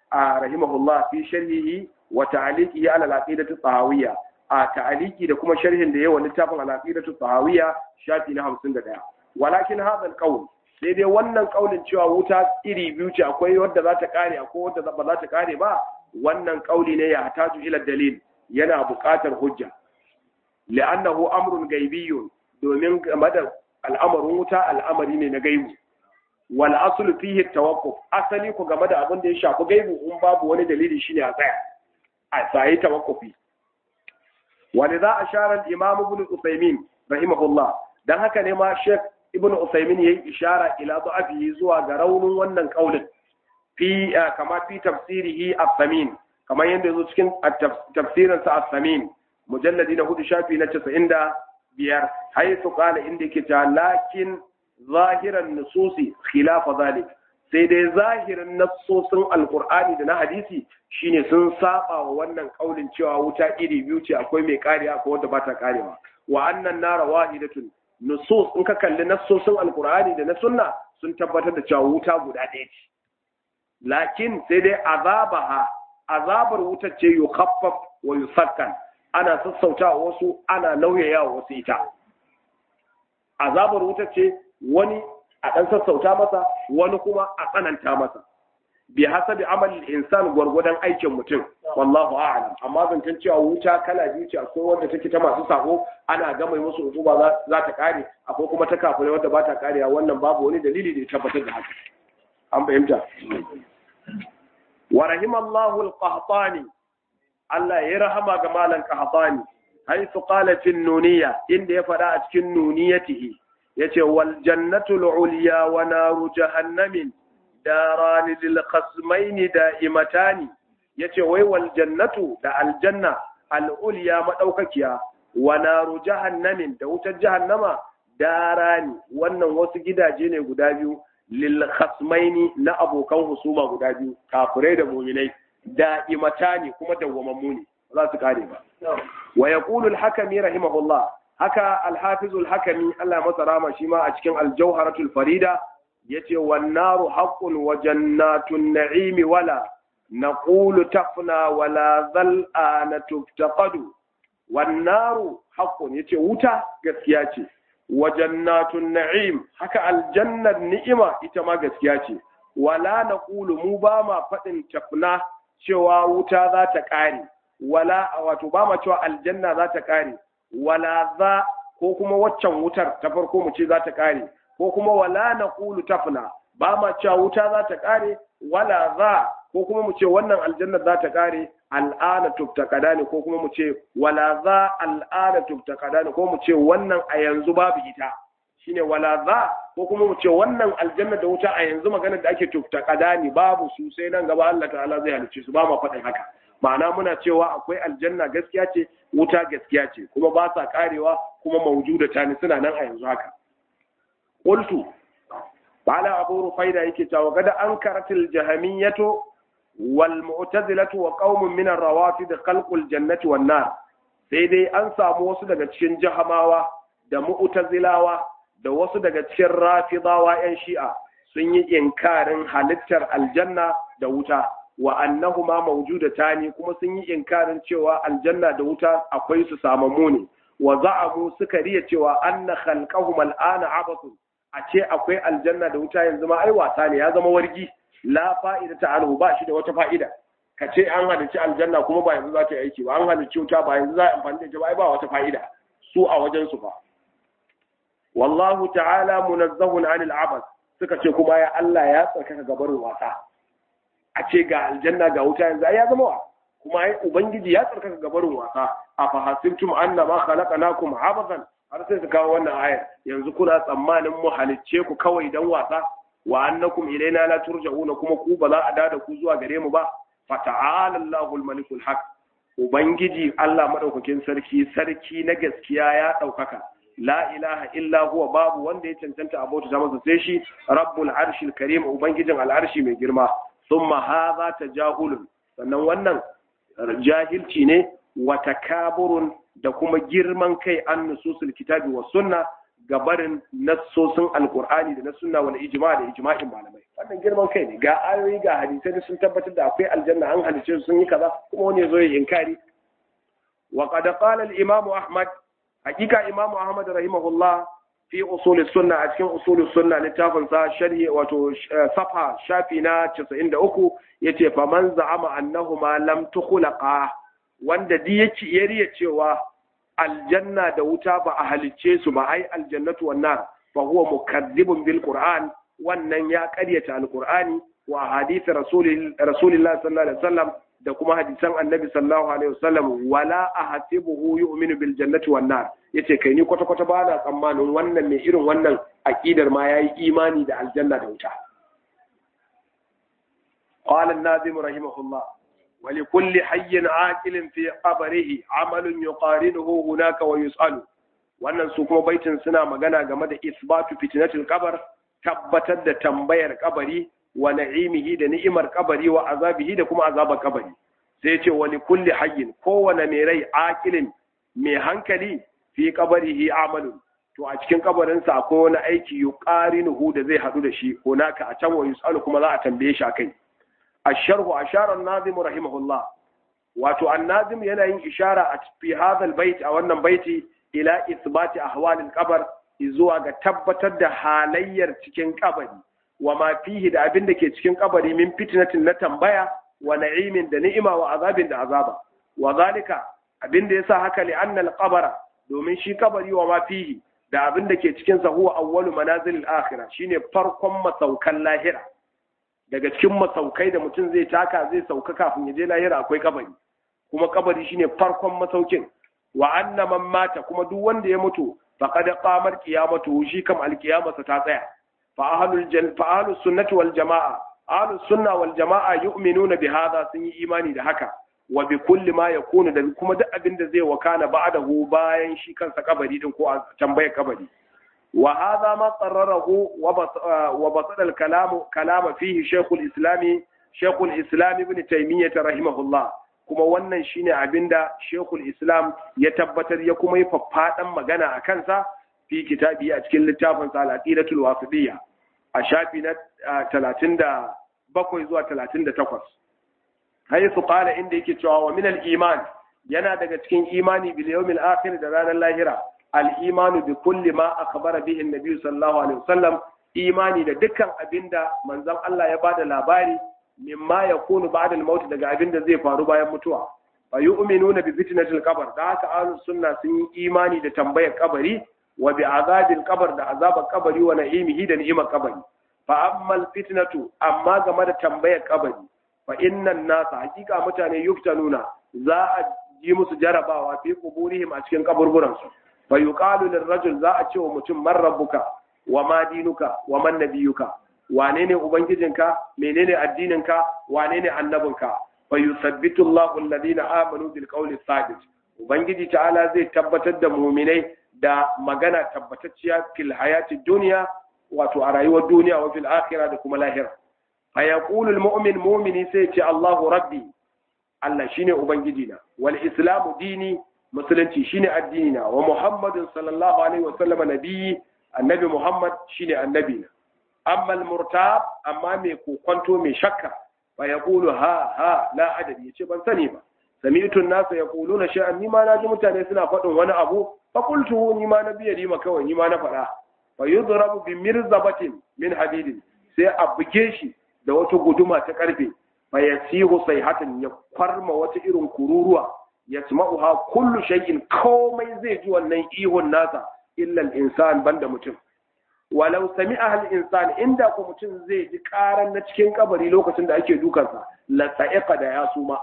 rahimahullah fi sharhihi wa ta'liqihi ala al-aqidati at-tahawiyya a ta'liqi da kuma sharhin da yawa littafin al-aqidati at-tahawiyya shafi na 51 walakin hadha al-qawl sai dai wannan kaulin cewa wuta iri biyu ce akwai wadda za ta kare akwai wadda ba za ta kare ba wannan kauli ne ya hataju ila dalil yana buƙatar hujja li'annahu amrun gaibiyyun domin game da al'amarin wuta al'amari ne na gaibu wal aslu fihi tawakkuf asali ku game da abin da ya shafi gaibu in babu wani dalili shine a tsaya a sai tawakkufi walidha ashara al-imam ibn Uthaymeen rahimahullah dan haka ne ma Sheikh ibn Uthaymeen yayi ishara ila da'afi zuwa ga raunin wannan kaulin fi kama fi tafsirihi al-Thamin kamar yanda yazo cikin tafsirin sa al-Thamin mujalladi na 4 shafi na 95 haythu qala inda yake ta lakin zahiran nususi khilafa zalik sai dai zahirin nassosin alqur'ani da na hadisi shine sun saba wa wannan kaulin cewa wuta iri biyu ce akwai mai kariya akwai wanda ba ta karewa wa annan nara wahidatun nusus in ka kalli nassosin alqur'ani da na sunna sun tabbatar da cewa wuta guda ɗaya ce lakin sai dai azabar wutar ce yukhaffaf wa yusakkan ana sassauta wasu ana nauyaya wasu ita azabar wutar ce wani a ɗan sassauta masa wani kuma a tsananta masa bi hasabi amalin insan gwargwadon aikin mutum wallahu a'lam amma zancen cewa wuta kala biyu ce akwai wanda take ta masu sako ana gama musu hukuma za ta kare akwai kuma ta kafirai wanda ba ta karewa wannan babu wani dalili da ya tabbatar da haka an fahimta wa rahimallahu al-qahtani Allah ya rahama ga malan qahtani haythu qala fi nuniyya inda ya fada a cikin nuniyatihi yace wal jannatu al-ulya wa naru jahannamin darani lil khasmaini da'imatani yace wai wal jannatu da aljanna al-ulya madaukakiya wa naru jahannamin da wutar jahannama darani wannan wasu gidaje ne guda biyu lil khasmaini na abokan husuma guda biyu kafirai da mu'minai da'imatani kuma dawwamammu ne za su kare ba wa yaqulu al-hakimi rahimahullah haka al-hafiz al-hakimi Allah masa rama shi ma a cikin al-jawharatul farida yace wan naru haqqun wa jannatun na'imi wala naqulu tafna wala zal'ana tuftaqadu wan naru haqqun yace wuta gaskiya ce wa jannatun na'im haka aljannar ni'ima ita ma gaskiya ce wala naqulu mu ba ma fadin tafna cewa wuta za ta kare wala wato ba ma cewa aljanna za ta kare wala za ko kuma waccan wutar ta farko mu ce za ta kare ko kuma wala naqulu tafna ba ma cewa wuta za ta kare wala za ko kuma mu ce wannan aljanna za ta kare al'ana tubtaqadani ko kuma mu ce wala za al'ana tubtaqadani ko mu ce wannan a yanzu babu ita shine wala za ko kuma mu ce wannan aljanna da wuta a yanzu maganar da ake tubtaqadani babu su sai nan gaba Allah ta'ala zai halicce su ba ma faɗin haka ma'ana muna cewa akwai aljanna gaskiya ce wuta gaskiya ce kuma ba sa karewa kuma mawjudata ne suna nan a yanzu haka qultu bala abu rufaida yake cewa kada ankaratil jahamiyatu wal mu'tazilatu wa qaumun min ar-rawafid khalqul jannati wan nar sai dai an samu wasu daga cikin jahamawa da mu'tazilawa da wasu daga cikin rafidawa yan shi'a sun yi inkarin halittar aljanna da wuta wa annahuma mawjudatani kuma sun yi inkarin cewa aljanna da wuta akwai su samamu ne wa za'amu suka riya cewa anna khalqahum al'ana abathun a ce akwai aljanna da wuta yanzu ma ai wasa ne ya zama wargi la fa'ida ta anhu ba shi da wata fa'ida ka ce an halicci aljanna kuma ba yanzu za ta yi aiki ba an halicci wuta ba yanzu za a amfani da ita ba ai ba wata fa'ida su a wajen su fa wallahu ta'ala munazzahun 'anil 'abath suka ce kuma ya Allah ya tsarkaka gabarin wasa a ce ga aljanna ga wuta yanzu ai ya zama wa kuma ai ubangiji ya tsarkaka gabarin wasa afa hasibtum annama khalaqnakum 'abathan har sai su kawo wannan ayar yanzu kuna tsammanin mu halicce ku kawai dan wasa wa annakum ilaina la turja'una kuma ku ba za a dada ku zuwa gare mu ba fata'ala Allahul malikul haq ubangiji Allah madaukakin sarki na gaskiya ya daukaka la ilaha illa huwa babu wanda ya cancanta abota ta masa sai shi rabbul arshil karim ubangijin al'arshi mai girma thumma hadha tajahulun sannan wannan jahilci ne wa takaburun da kuma girman kai an nususul kitabi was sunna gabarin nassosin alqur'ani da na sunna wal ijma da ijma'in malamai. Wannan girman kai ne, ga ayoyi ga hadisai da sun tabbatar da akwai aljanna, an halice su sun yi kaza, kuma wani ya zo ya inkari. Wa qad qala al-imam Ahmad, hakika imam Ahmad rahimahullah fi usul sunna, a cikin usul sunna littafin sa sharhi wato safa shafi na 93 yace fa man za'ama annahuma lam tukhlaqa, wanda di yake yariya cewa aljanna da wuta ba a halicce su ba, ai aljannatu wan nar, fa huwa mukazzibun bil qur'an, wannan ya ƙaryata alqur'ani wa hadith rasulillah sallallahu alaihi wasallam, da kuma hadisan annabi sallallahu alaihi wasallam. Wala ahasibuhu yu'minu bil jannati wan nar, yace kai ni kwata kwata ba na tsammanin wannan mai irin wannan aqidar ma yayi imani da aljanna da wuta. Qala an-nazim rahimahullah wa li kulli hayyin aqilin fi qabrihi amalun yuqarinuhu hunaka wa yus'alu. Wannan su kuma baitin suna magana game da isbatu fitnatul qabr, tabbatar da tambayar kabari, wa na'imihi da ni'imar kabari, wa azabihi da kuma azabar kabari. Sai ce wani kulli hayyin, kowane mai rai akilin mai hankali fi kabarihi amalun, to a cikin kabarinsa akwai wani aiki yuqarinuhu da zai hadu da shi, ko naka a can wa yusalu kuma za a tambaye shi akai. Asharhu ashara an-nazim rahimahullah, wato an-nazim yana yin ishara a fi hadha al-bait, a wannan baiti, ila isbati ahwalil qabr, zuwa ga tabbatar da halayyar cikin kabari, wa ma fihi da abin da ke cikin kabari min fitnatin na tambaya, wa na'imin da ni'ima, wa azabin da azaba. Wa zalika, abin da yasa haka, li anna al-qabra, domin shi kabari wa ma fihi da abin da ke cikin sa huwa awwalu manazilil akhirah, shine farkon masaukan lahira. Daga cikin masaukai da mutum zai taka zai sauka kafin ya je lahira akwai kabari, kuma kabari shine farkon masaukin. Wa anna man mata, kuma duk wanda ya mutu faqad qamat qiyamatuhu, shi kam alqiyamarsa ta tsaya. فأهل السنة والجماعة أهل السنة والجماعة يؤمنون بهذا، سن إيماني ده هكا، وبكل ما يكون ده كما ده أبن ده زي وكان بعده باين شي كان سكبري دين كو تنبيه كبري. وهذا ما قرره وبسط الكلام فيه شيخ الإسلام ابن تيمية رحمه الله. kuma wannan shine abinda Sheikhul Islam ya tabbatar, ya kuma yi faffadan magana a kansa fi kitabi a cikin littafin sa al-aqidatul wasitiyya a shafi na 37 zuwa 38. haythu qala, inda yake cewa wa min al-iman, yana daga cikin imani bil yawmil akhir, da ranar lahira, al-imanu bi kulli ma akhbara bihi an-nabi sallallahu alaihi wasallam, imani da dukkan abinda manzon Allah ya bada labari, mimma yakunu ba'da al-maut, daga abinda zai faru bayan mutuwa. fa yu'minuna bi fitnatil qabr, da haka ahlus sunna sun yi imani da tambayar kabari, wa bi azabil qabr, da azabar kabari, wa na'imihi da ni'imar kabari. Fa ammal fitnatu, amma game da tambayar kabari, fa innan nasa, hakika mutane yuftanuna, za a yi musu jarabawa fi quburihim, a cikin kaburburan su. Fa yuqalu lirrajul, za a ce wa mutum man rabbuka, wa ma dinuka, wa man nabiyuka, wane ne ubangijinka, menene addininka, wane ne annabinka. Fa yusabbitu Allahu alladhina amanu bil qawli thabit, ubangiji ta'ala zai tabbatar da mu'minai da magana tabbatacciya fil hayati dunya, wato a rayuwar duniya, wa fil akhirah, da kuma lahira. Fa yaqulu al mu'mini sai ce Allahu rabbi, Allah shine ubangiji na, wal islamu dini, musulunci shine addini na, wa muhammadun sallallahu alaihi wa sallam nabiyyi, annabi muhammad shine annabi na. Amma al murtab, amma mai kokonto, mai shakka, fa yaqulu ha la adadi, yace ban sani ba. Sami'tu an-nasa yaquluna shay'an, ni ma naji mutane suna faɗin wani abu, fa qultu ni ma nabiya rima kawai, ni ma na faɗa. Fa yudrabu bi mirzabatin min hadidin, sai a buge shi da wata guduma ta karfe. Fa yasihu sayhatan, ya kwarma wata irin kururuwa, yasma'uha kullu shay'in, komai zai ji wannan ihun nasa, illa al-insan, banda mutum. Walau sami'a al-insan, inda ko mutum zai ji karan na cikin kabari lokacin da ake dukansa, la sa'iqa, da ya suma.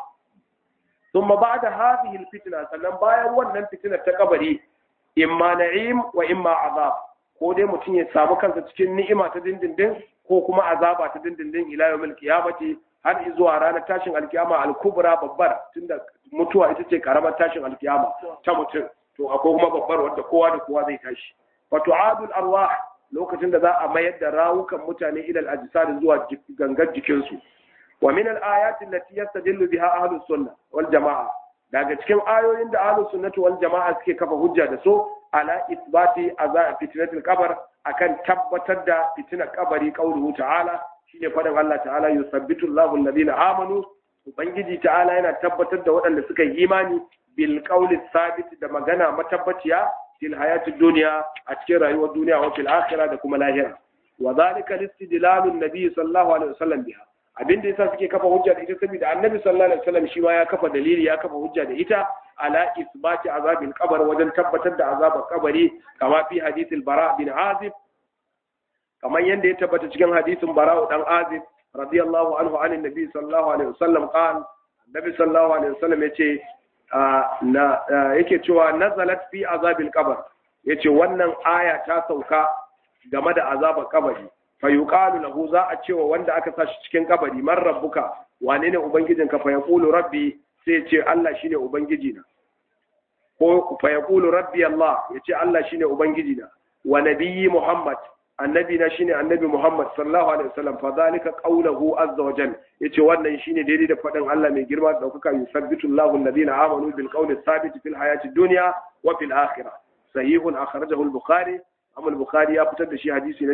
Thumma ba'da hadhihi al-fitna, sannan bayan wannan fitinar ta kabari, imma na'im wa imma azab, ko dai mutum ya samu kansa cikin ni'ima ta dindindin, ko kuma azaba ta dindindin, ila yawmil qiyamati, har zuwa ranar tashin alkiyama al-kubra, babbar, tunda mutuwa ita ce karamar tashin alkiyama ta mutum, to akwai kuma babbar wanda kowa da kowa zai tashi. Fa tu'adul arwah, lokacin da za a mayar da rawukan mutane ila al-ajsad, zuwa gangar jikinsu. Wa min al-ayat allati yastadillu biha ahlus sunnah wal jamaa, daga cikin ayoyin da ahlus sunnah wal jamaa suke kafa hujja da su, ala isbati azab fitnatul qabr akan tabbatar da fitnar kabari qauluhu ta'ala shine faɗin Allah ta'ala yusabbitu Allahu alladhina amanu ubangiji ta'ala yana tabbatar da waɗanda suka yi imani bil qawli sabit da magana matabbaciya fil hayatid dunya a cikin rayuwar duniya wa fil akhirah da kuma lahira wa zalika listidlalu nabi sallallahu alaihi wasallam biha abinda yasa suke kafa hujja da ita saboda annabi sallallahu alaihi wasallam shi ma ya kafa dalili ya kafa hujja da ita ala isbati azabil qabr wajen tabbatar da azabar kabari kama fi hadithil bara bin azib kamar yanda ya tabbata cikin hadisin bara dan azib radiyallahu anhu anin nabi sallallahu alaihi wasallam qala nabi sallallahu alaihi wasallam yace yake cewa nazalat fi azabil qabr yace wannan aya ta sauka game da azabar kabari fa yuqalu lahu za a cewa wanda aka sa shi cikin kabari man rabbuka wane ne ubangijinka fa yaqulu rabbi sai ce Allah shine ubangijina ko fa yaqulu rabbi Allah yace Allah shine ubangijina wa nabiyyi Muhammad annabi na shine annabi Muhammad sallallahu alaihi wasallam fa zalika qawluhu azza wa jalla yace wannan shine daidai da fadin Allah mai girma da daukaka yusabbitu Allahu alladhina amanu bil qawli thabit fil hayati dunya wa fil akhirah sahihun akhrajahu al-bukhari amma al-bukhari ya fitar da shi hadisi na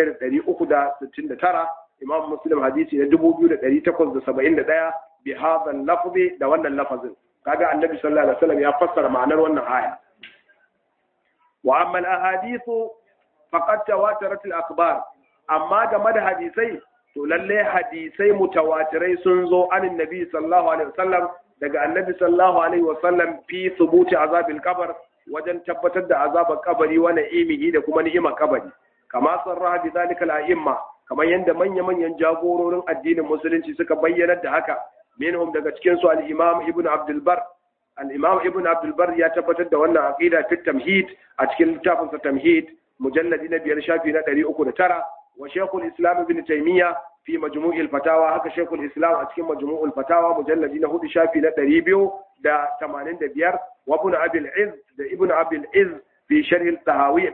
1369 imam muslim hadisi na 2871 bi hadha al-lafzi da wannan lafazin kaga annabi sallallahu alaihi wasallam ya fassara ma'anar wannan aya wa amma al-ahadithu faqad tawatarat al-akhbar amma game da hadisai to lalle hadisai mutawatirai sun zo anin nabi sallallahu alaihi wasallam daga annabi sallallahu alaihi wasallam fi thubuti azabil qabr wajen tabbatar da azabar kabari wa na'imihi da kuma ni'imar kabari kama sarraha bi zalika al-a'imma kamar yanda manya-manyan jagororin addinin musulunci suka bayyana da haka minhum daga cikin su al-imam ibn abdul bar al-imam ibn abdul bar ya tabbatar da wannan aqida fi tamhid a cikin littafin sa tamhid mujalladi na 5 shafi na 309 wa shaykhul islam ibn taymiya fi majmu'il fatawa haka shaykhul islam a cikin majmu'ul fatawa mujalladi na 4 shafi na 285 wa ibn abil izz da ibn abil izz في شرح الطهاوية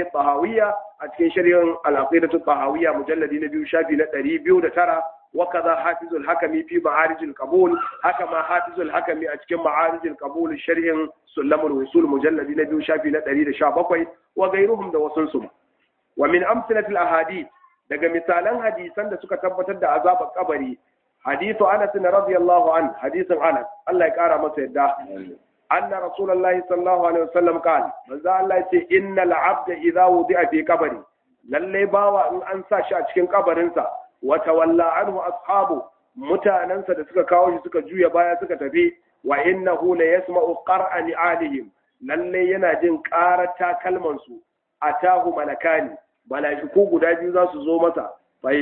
أتكين شرح العقيدة الطهاوية مجلد نبي شافي لتريبيو ترى وكذا حافظ الحكمي في معارج القبول حكما حافظ الحكمي أتكين معارج القبول شرح سلم الوصول مجلد نبي شافي لتريد شابقوي وغيرهم دوسنسم ومن أمثلة الأحاديث daga misalan hadisan da suka tabbatar da azabar kabari hadithu Anas radiyallahu anhu hadisin Anas Allah ya kara masa yadda أن رسول الله صلى الله عليه وسلم قال ماذا الله يقول إن العبد إذا وضع في قبره للي باوى أن أنسى شاكين قبرنسا وتولى عنه أصحابه متاننسا دسك كاوش سك جوية بايا سك تفي وإنه ليسمع قرأ نعالهم للي ينجن كارتا كلمنسو أتاه ملكاني بلا يشكوك داجي ذا سزومتا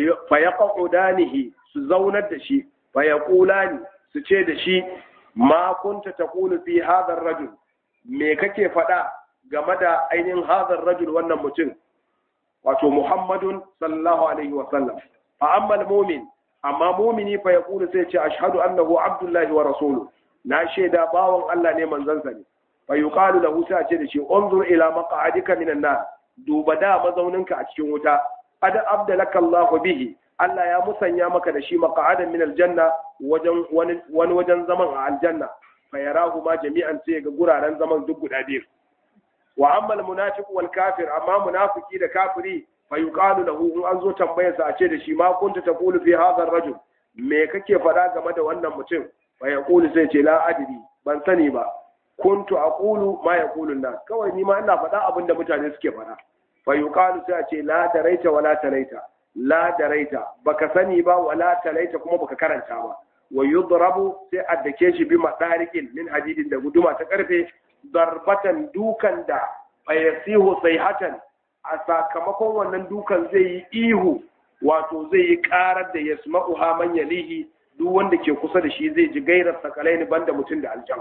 فيقعدانه سزوند دشي فيقولان سچه دشي ma kunta taqulu fi hadha ar-rajul me kake faɗa game da ainihin hadha ar-rajul wannan mutum wato Muhammadun sallallahu alaihi wa sallam fa amma al-mu'min amma mu'mini fa yaqulu sai ce ashhadu annahu abdullahi wa rasuluhu na shaida bawon Allah ne manzon sa ne fa yuqalu lahu sai ce da shi unzur ila maq'adika minan nar duba da mazauninka a cikin wuta qad abdalaka Allah bihi Allah ya musanya maka da shi maq'adan min aljanna wajen wani wajen zaman a aljanna fa yarahu ma jami'an sai ga guraren zaman duk guda biyu wa amma almunafiq wal kafir amma munafiki da kafiri fa yuqalu lahu in an zo tambayar sa a ce da shi ma kunta taqulu fi hadha ar-rajul me kake faɗa game da wannan mutum fa yaqulu sai ce la adri ban sani ba kuntu aqulu ma yaqulu an-nas kawai ni ma ina faɗa abin da mutane suke faɗa fa yuqalu sai a ce la daraita wala taraita la daraita baka sani ba wala talaita kuma baka karanta ba wa yudrabu sai addake shi bi madarikin min hadidin da guduma ta karfe darbatan dukan da fayasihu sayhatan a sakamakon wannan dukan zai yi ihu wato zai yi karar da yasma'uha man yalihi duk wanda ke kusa da shi zai ji gairar sakalaini banda mutum da aljan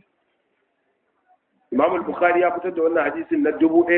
Imam al-Bukhari ya fitar da wannan hadisin na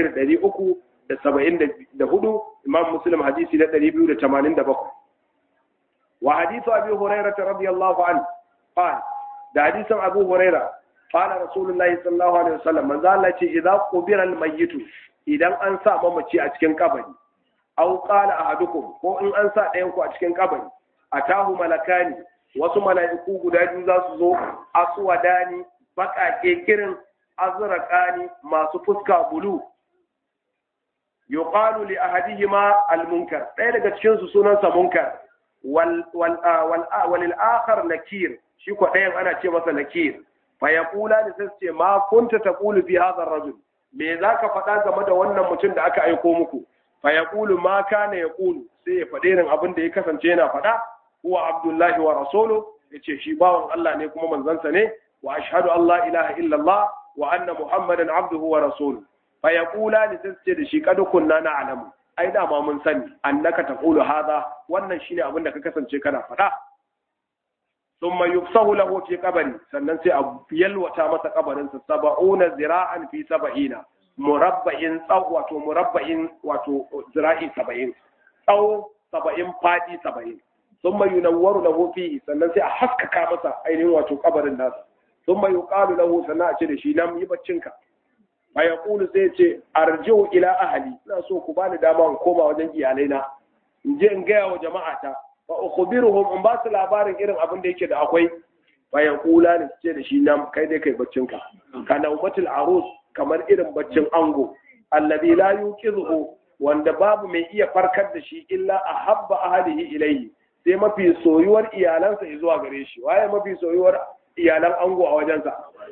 1374 Imam Muslim hadisi na 287 wa hadithu Abi Hurairah radiyallahu anhu qala da hadisin Abu Hurairah qala Rasulullahi sallallahu alaihi wasallam manzo Allah ce idza qubira al-mayyit idan an sa mamaci a cikin kabari aw qala ahadukum ko in an sa ɗayan ku a cikin kabari atahu malakani wasu mala'iku guda biyu za su zo aswadani baƙaƙe kirin azraqani masu fuska bulu yuqalu li ahadihima al-munkar ɗaya daga cikin su sunansa munkar walil akhar nakir shi ko ɗayan ana ce masa nakir fa yaqula ni sai ce ma kunta taqulu fi hadha ar-rajul me zaka faɗa game da wannan mutum da aka aiko muku fa yaqulu ma kana yaqulu sai ya faɗe irin abin da ya kasance yana faɗa huwa abdullahi wa rasuluhu yace shi bawan Allah ne kuma manzansa ne wa ashhadu an la ilaha illa Allah wa anna muhammadan abduhu wa rasuluhu fa yaqula ni sai ce da shi kad kunna na'lamu ai da ma mun sani annaka taqulu hadha wannan shine abin da ka kasance kana faɗa thumma yufsahu lahu fi qabri sannan sai a yalwata masa kabarin sa 70 zira'an fi 70 murabba'in wato zira'i 70 tsawo 70 fadi 70 thumma yunawwaru lahu fihi sannan sai a haskaka masa ainihin wato kabarin nasa thumma yuqalu lahu sannan a ce da shi nam yi baccinka fa yaqulu sai ce arji'u ila ahli ina so ku bani dama in koma wajen iyalaina in je in gaya wa jama'ata fa ukhbiruhum in ba su labarin irin abin da yake da akwai fa yaqula ne ce da shi nam kai dai kai baccinka kana umatul arus kamar irin baccin ango alladhi la yuqizuhu wanda babu mai iya farkar da shi illa ahabba ahlihi ilayhi sai mafi soyuwar iyalansa zuwa gare shi waye mafi soyuwar iyalan ango a wajensa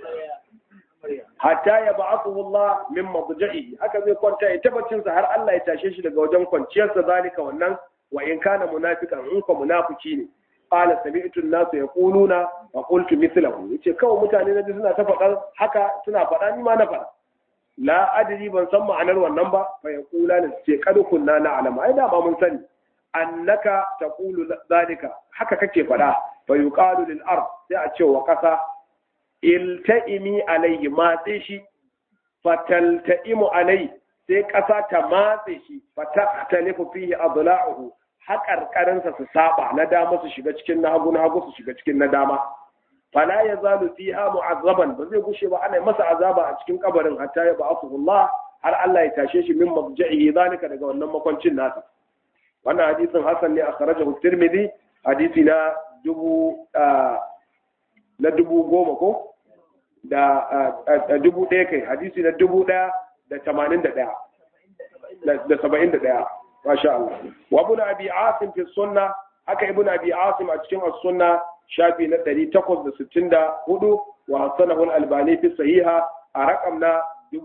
hatta ya ba'athu Allah min madja'ihi haka zai kwanta ya tabbacin sa har Allah ya tashe shi daga wajen kwanciyar sa zalika wannan wa in kana munafiqan in ko munafiki ne qala sami'tu an-nas yaquluna wa qultu mithlahu yace kawai mutane naji suna ta faɗa haka suna faɗa ni ma na faɗa la adri ban san ma'anar wannan ba fa yaqula ne ce kad kunna na'lam ai da ba mun sani annaka taqulu zalika haka kake faɗa fa yuqalu lil ard sai a ce wa kasa ilta'imi alayhi matse shi fatalta'imu alayhi sai ƙasa ta matse shi fatahtalifu fihi adla'uhu haƙarƙarinsa su saba na dama su shiga cikin na hagu su shiga cikin na dama fala yazalu fiha mu'azzaban ba zai gushe ba ana masa azaba a cikin kabarin hatta ya ba'athu Allah har Allah ya tashe shi min mabja'ihi zalika daga wannan makwancin nasa wannan hadisin hasan ne akhrajahu Tirmidhi hadisi na 10,000 ko da 1,000 kai hadisi na 1,081 masha Allah wa ibn abi asim fi sunna haka ibn abi asim a cikin as-sunna shafi na 864 wa hasanahu al-albani fi sahiha a rakam na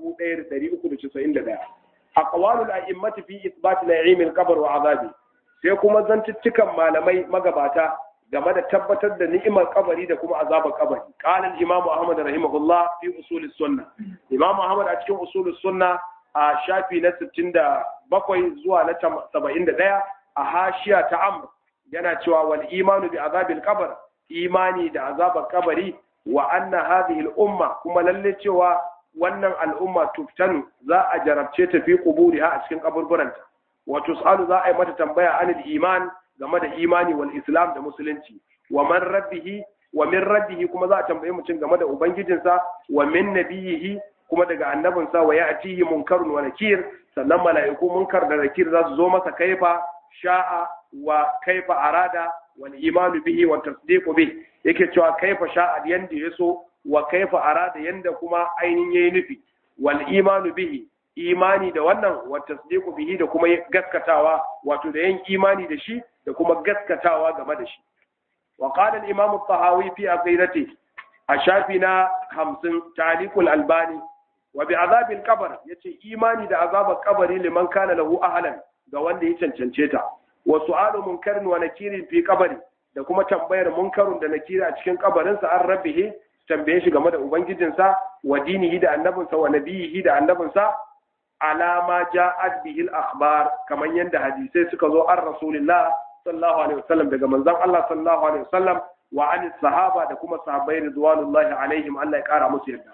1391 aqwalul a'immati fi ithbat na'im al-qabr wa 'adhabi sai kuma zantuttukan malamai magabata game da tabbatar da ni'imar kabari da kuma azabar kabari qala al-imam ahmad rahimahullah fi usul as-sunnah imam ahmad a cikin usul as-sunnah a shafi na 67 zuwa na 71 a hashiya ta amr yana cewa wal imanu bi azabil qabr imani da azabar kabari wa anna hadhihi al-umma kuma lalle cewa wannan al'umma tuftanu za a jarabce ta fi quburiha a cikin kaburburanta wa tus'alu za a yi mata tambaya anil iman game da imani wal islam da musulunci wa man rabbihi wa min rabbihi kuma za a tambaye mutum game da ubangijinsa wa min nabiyihi kuma daga annabinsa wa ya'tihi munkarun wa nakir sannan mala'iku munkar da nakir za su zo masa kaifa sha'a wa kaifa arada wal imanu bihi wa tasdiqu bihi yake cewa kaifa sha'a yanda yaso wa kaifa arada yanda kuma ainihin yayi nufi wal imanu bihi imani da wannan wa tasdiqu bihi da kuma gaskatawa wato da yin imani da shi da kuma gaskatawa game da shi wa qala al imam at-tahawi fi aqidati a shafi na 50 taliqul albani wa bi azab al qabr yace imani da azabar kabari liman kana lahu ahlan ga wanda ya cancance ta wa su'alu munkarin wa nakirin fi qabri da kuma tambayar munkarun da nakira a cikin kabarinsa an rabbihi tambaye shi game da ubangijinsa wa dinihi da annabinsa wa nabiyihi da annabinsa alama ja'at bihi al-akhbar kaman yanda hadisai suka zo an rasulullah sallallahu alaihi wasallam daga manzon Allah sallallahu alaihi wasallam wa an sahaba da kuma sahabbai ridwanullahi alaihim Allah ya kara musu yarda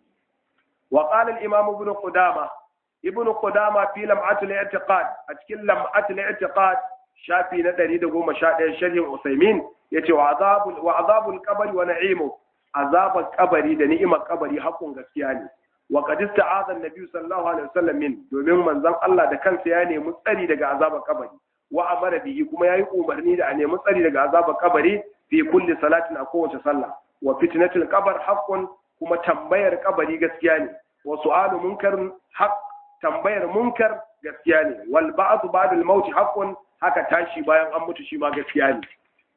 wa qala al-imam ibn qudama fi lam'at al-i'tiqad a cikin lam'at al-i'tiqad shafi na 111 sharhin usaymin yace wa azabul qabri wa na'imu azabul qabri da ni'imar qabri haƙun gaskiya ne wa qad ista'adha an-nabi sallallahu alaihi wasallam min domin manzon Allah da kansa ya nemi tsari daga azabar qabri wa amara bihi kuma yayi umarni da a nemi tsari daga azabar qabri fi kulli salatin a kowace sallah wa fitnatul qabr haqqun kuma tambayar kabari gaskiya ne wa su'alu munkarin haqq tambayar munkar gaskiya ne wal ba'd ba'da al maut haqqun haka tashi bayan an mutu shi ma gaskiya ne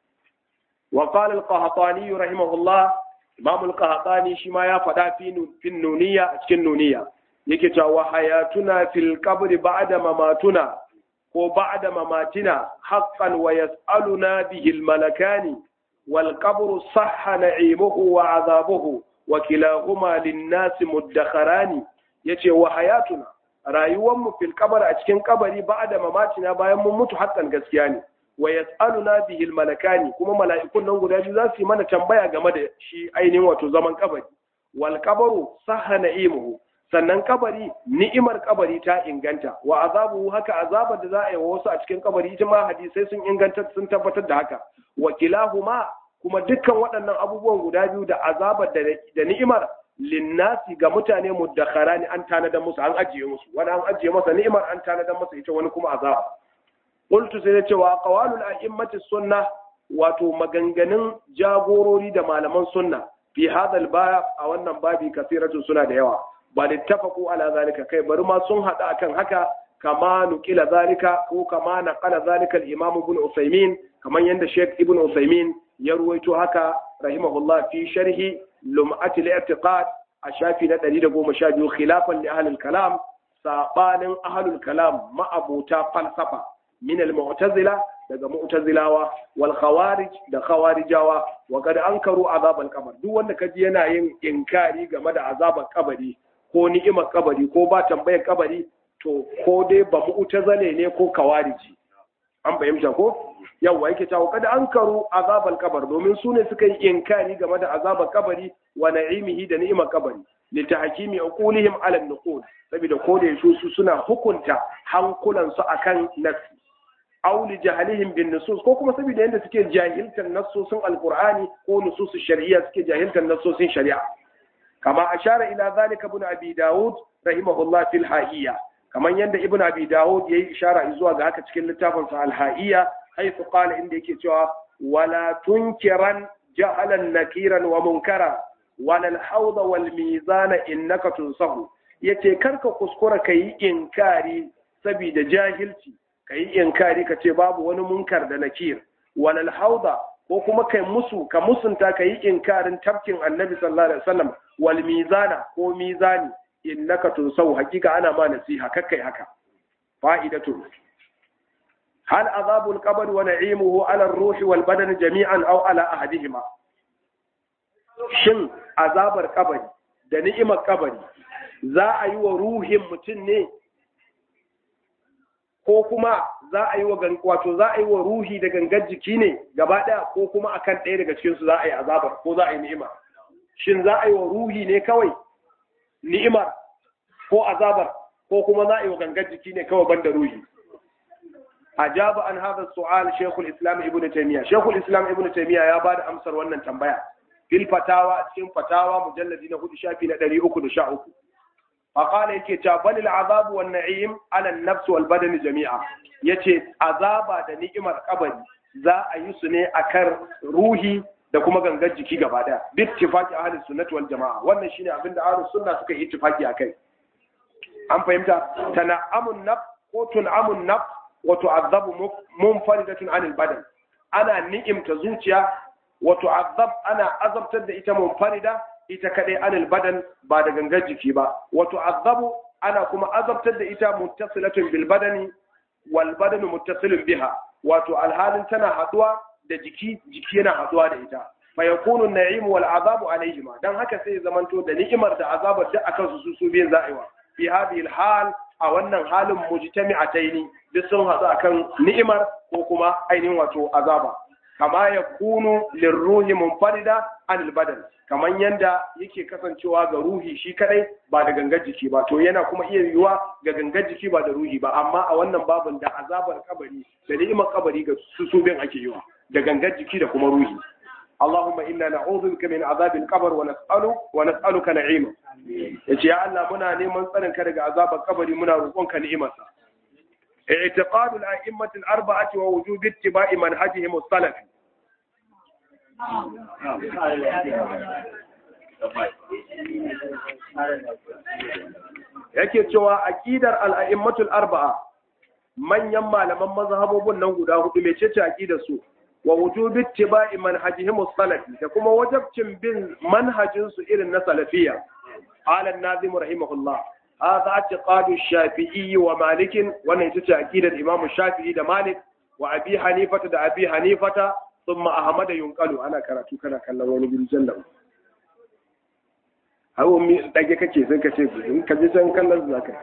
wa qala al qahtani rahimahullah imam al qahtani shi ma ya fada fi nuniya a cikin nuniya yake cewa hayatuna fil qabri ba'da mamatuna ko ba'da mamatina haqqan wa yas'aluna bihi al malakani wal qabru sahha na'imuhu wa 'adhabuhu wa kilahuma lin nas muddakharani yace wa hayatuna rayuwanmu fil qabr a cikin kabari ba'da mamatina bayan mun mutu haqqan gaskiya ne wa yas'aluna bihi al malakani kuma mala'ikun nan guda biyu za su yi mana tambaya game da shi ainihin wato zaman kabari wal qabru sahha na'imuhu sannan kabari ni'imar kabari ta inganta wa azabu haka azabar da za a yi wa wasu a cikin kabari ita ma hadisai sun inganta sun tabbatar da haka wa kilahuma kuma dukkan waɗannan abubuwan guda biyu da azabar da ni'imar linnasi ga mutane muddakharani an tanada musu an ajiye musu wani an ajiye masa ni'imar an tanada masa ita wani kuma azaba qultu sai da cewa qawalul a'immati sunna wato maganganun jagorori da malaman sunna fi hadal bab a wannan babi kasiratu suna da yawa ba littafaqu ala zalika kai bari ma sun hada akan haka kama nukila zalika ko kama naqala zalika al-imam ibn Usaymin kaman yanda Sheikh Ibn Usaymin ya ruwaito haka rahimahullah fi sharhi lum'at al-i'tiqad a shafi na 112 khilafan li ahli al-kalam sabanin ahli al-kalam ma'abuta falsafa min al-mu'tazila daga mu'tazilawa wal khawarij da khawarijawa wa kad ankaru azab al-qabr duk wanda kaji yana yin inkari game da azabar kabari ko ni'imar kabari ko ba tambayar kabari to ko dai ba mu'tazile ne ko kawariji an fahimta ko yawa yake tawo kada ankaru azab al-qabr domin su ne suka yi inkari game da azabar kabari wa na'imihi da ni'imar kabari li tahkimi uqulihim ala an-nuqul saboda ko da su suna hukunta hankulansu akan nafsi aw li jahlihim bin nusus ko kuma saboda yanda suke jahiltar nassosin alqur'ani ko nusus shar'iyya suke jahiltar nassosin shari'a kama ashara ila zalika ibn abi daud rahimahullah fil ha'iyya kaman yanda ibn abi daud yayi ishara zuwa ga haka cikin littafin sa al-ha'iyya haythu qala inda yake cewa wala tunkiran jahalan nakiran wa munkara wala al-hawd wal mizana innaka tunsahu yace karka kuskura kai inkari saboda jahilci ka yi inkari ka ce babu wani munkar da nakir walal hauda ko kuma kai musu ka musunta ka yi inkarin tafkin annabi sallallahu alaihi wasallam wal mizana ko mizani innaka tunsau hakika ana ma nasiha kakkai haka fa'idatu hal azabul qabr wa na'imuhu ala ar-ruh wal badan jami'an aw ala ahadihima shin azabar kabari da ni'imar kabari za a yi wa ruhin mutum ne ko kuma za a yi wa ruhi da gangar jiki ne gaba ɗaya ko kuma akan ɗaya daga cikin su za a yi azabar ko za a yi ni'ima shin za a yi wa ruhi ne kawai ni'imar ko azabar ko kuma za a yi wa gangar jiki ne kawai banda ruhi ajaba an hadha su'al shaykhul islam ibnu taymiya shaykhul islam ibnu taymiya ya bada amsar wannan tambaya fil fatawa cikin fatawa mujalladi na 4 shafi na 313 فقال yake ta balil azabu wan na'im ala an-nafs wal badan jami'a yace azaba da ni'imar kabari za a yi su ne akan ruhi da kuma gangar jiki gaba daya bi ittifaqi ahli sunnati wal jamaa wannan shine abinda ahli sunna suka yi ittifaqi akai an fahimta tana'amun nafs ko tun'amun nafs wa tu'adhabu munfaridatun anil badan ana ni'imta zuciya wa tu'adhab ana azabtar da ita munfarida ita kadai anil badan ba da gangar jiki ba wato azabu ana kuma azabtar da ita muttasilatun bil badani wal badanu muttasilun biha wato alhalin tana haduwa da jiki yana haduwa da ita fa yakunu an-na'im wal azabu alayhima dan haka sai zamanto da ni'imar da azabar da akan su biyan za'iwa fi hadhihi al-hal a wannan halin mujtami'ataini duk sun hadu akan ni'imar ko kuma ainihin wato azaba kama yakunu lirruhi munfarida anil badan kaman yanda yake kasancewa ga ruhi shi kadai ba da gangar jiki ba to yana kuma iya yiwuwa ga gangar jiki ba da ruhi ba amma a wannan babin da azabar kabari da ni'imar kabari ga su bin ake yiwa da gangar jiki da kuma ruhi Allahumma inna na'udhu bika min azabil qabr wa nas'aluka na'ima yace ya Allah muna neman tsarin ka daga azabar kabari muna roƙonka ni'imarsa i'tiqadu al-a'immati al-arba'ati wa wujub ittiba'i manhajihim as-salafi yake cewa aqidar al-a'immatul arba'a manyan malaman mazhabobin nan guda hudu mecece aqidar su wa wujubi ittiba'i manhajihim as-salafi da kuma wajibcin bin manhajin su irin na salafiyya qala an-nazim rahimahullah hadha i'tiqadu ash-shafi'i wa malik wannan ita ce aqidar imam shafi'i da malik wa abi hanifata da abi hanifata thumma ahmad yunqalu ana karatu kana kallon wani gurjan da hawo mi dage kake sai ka ce in ka ji san kallon zaka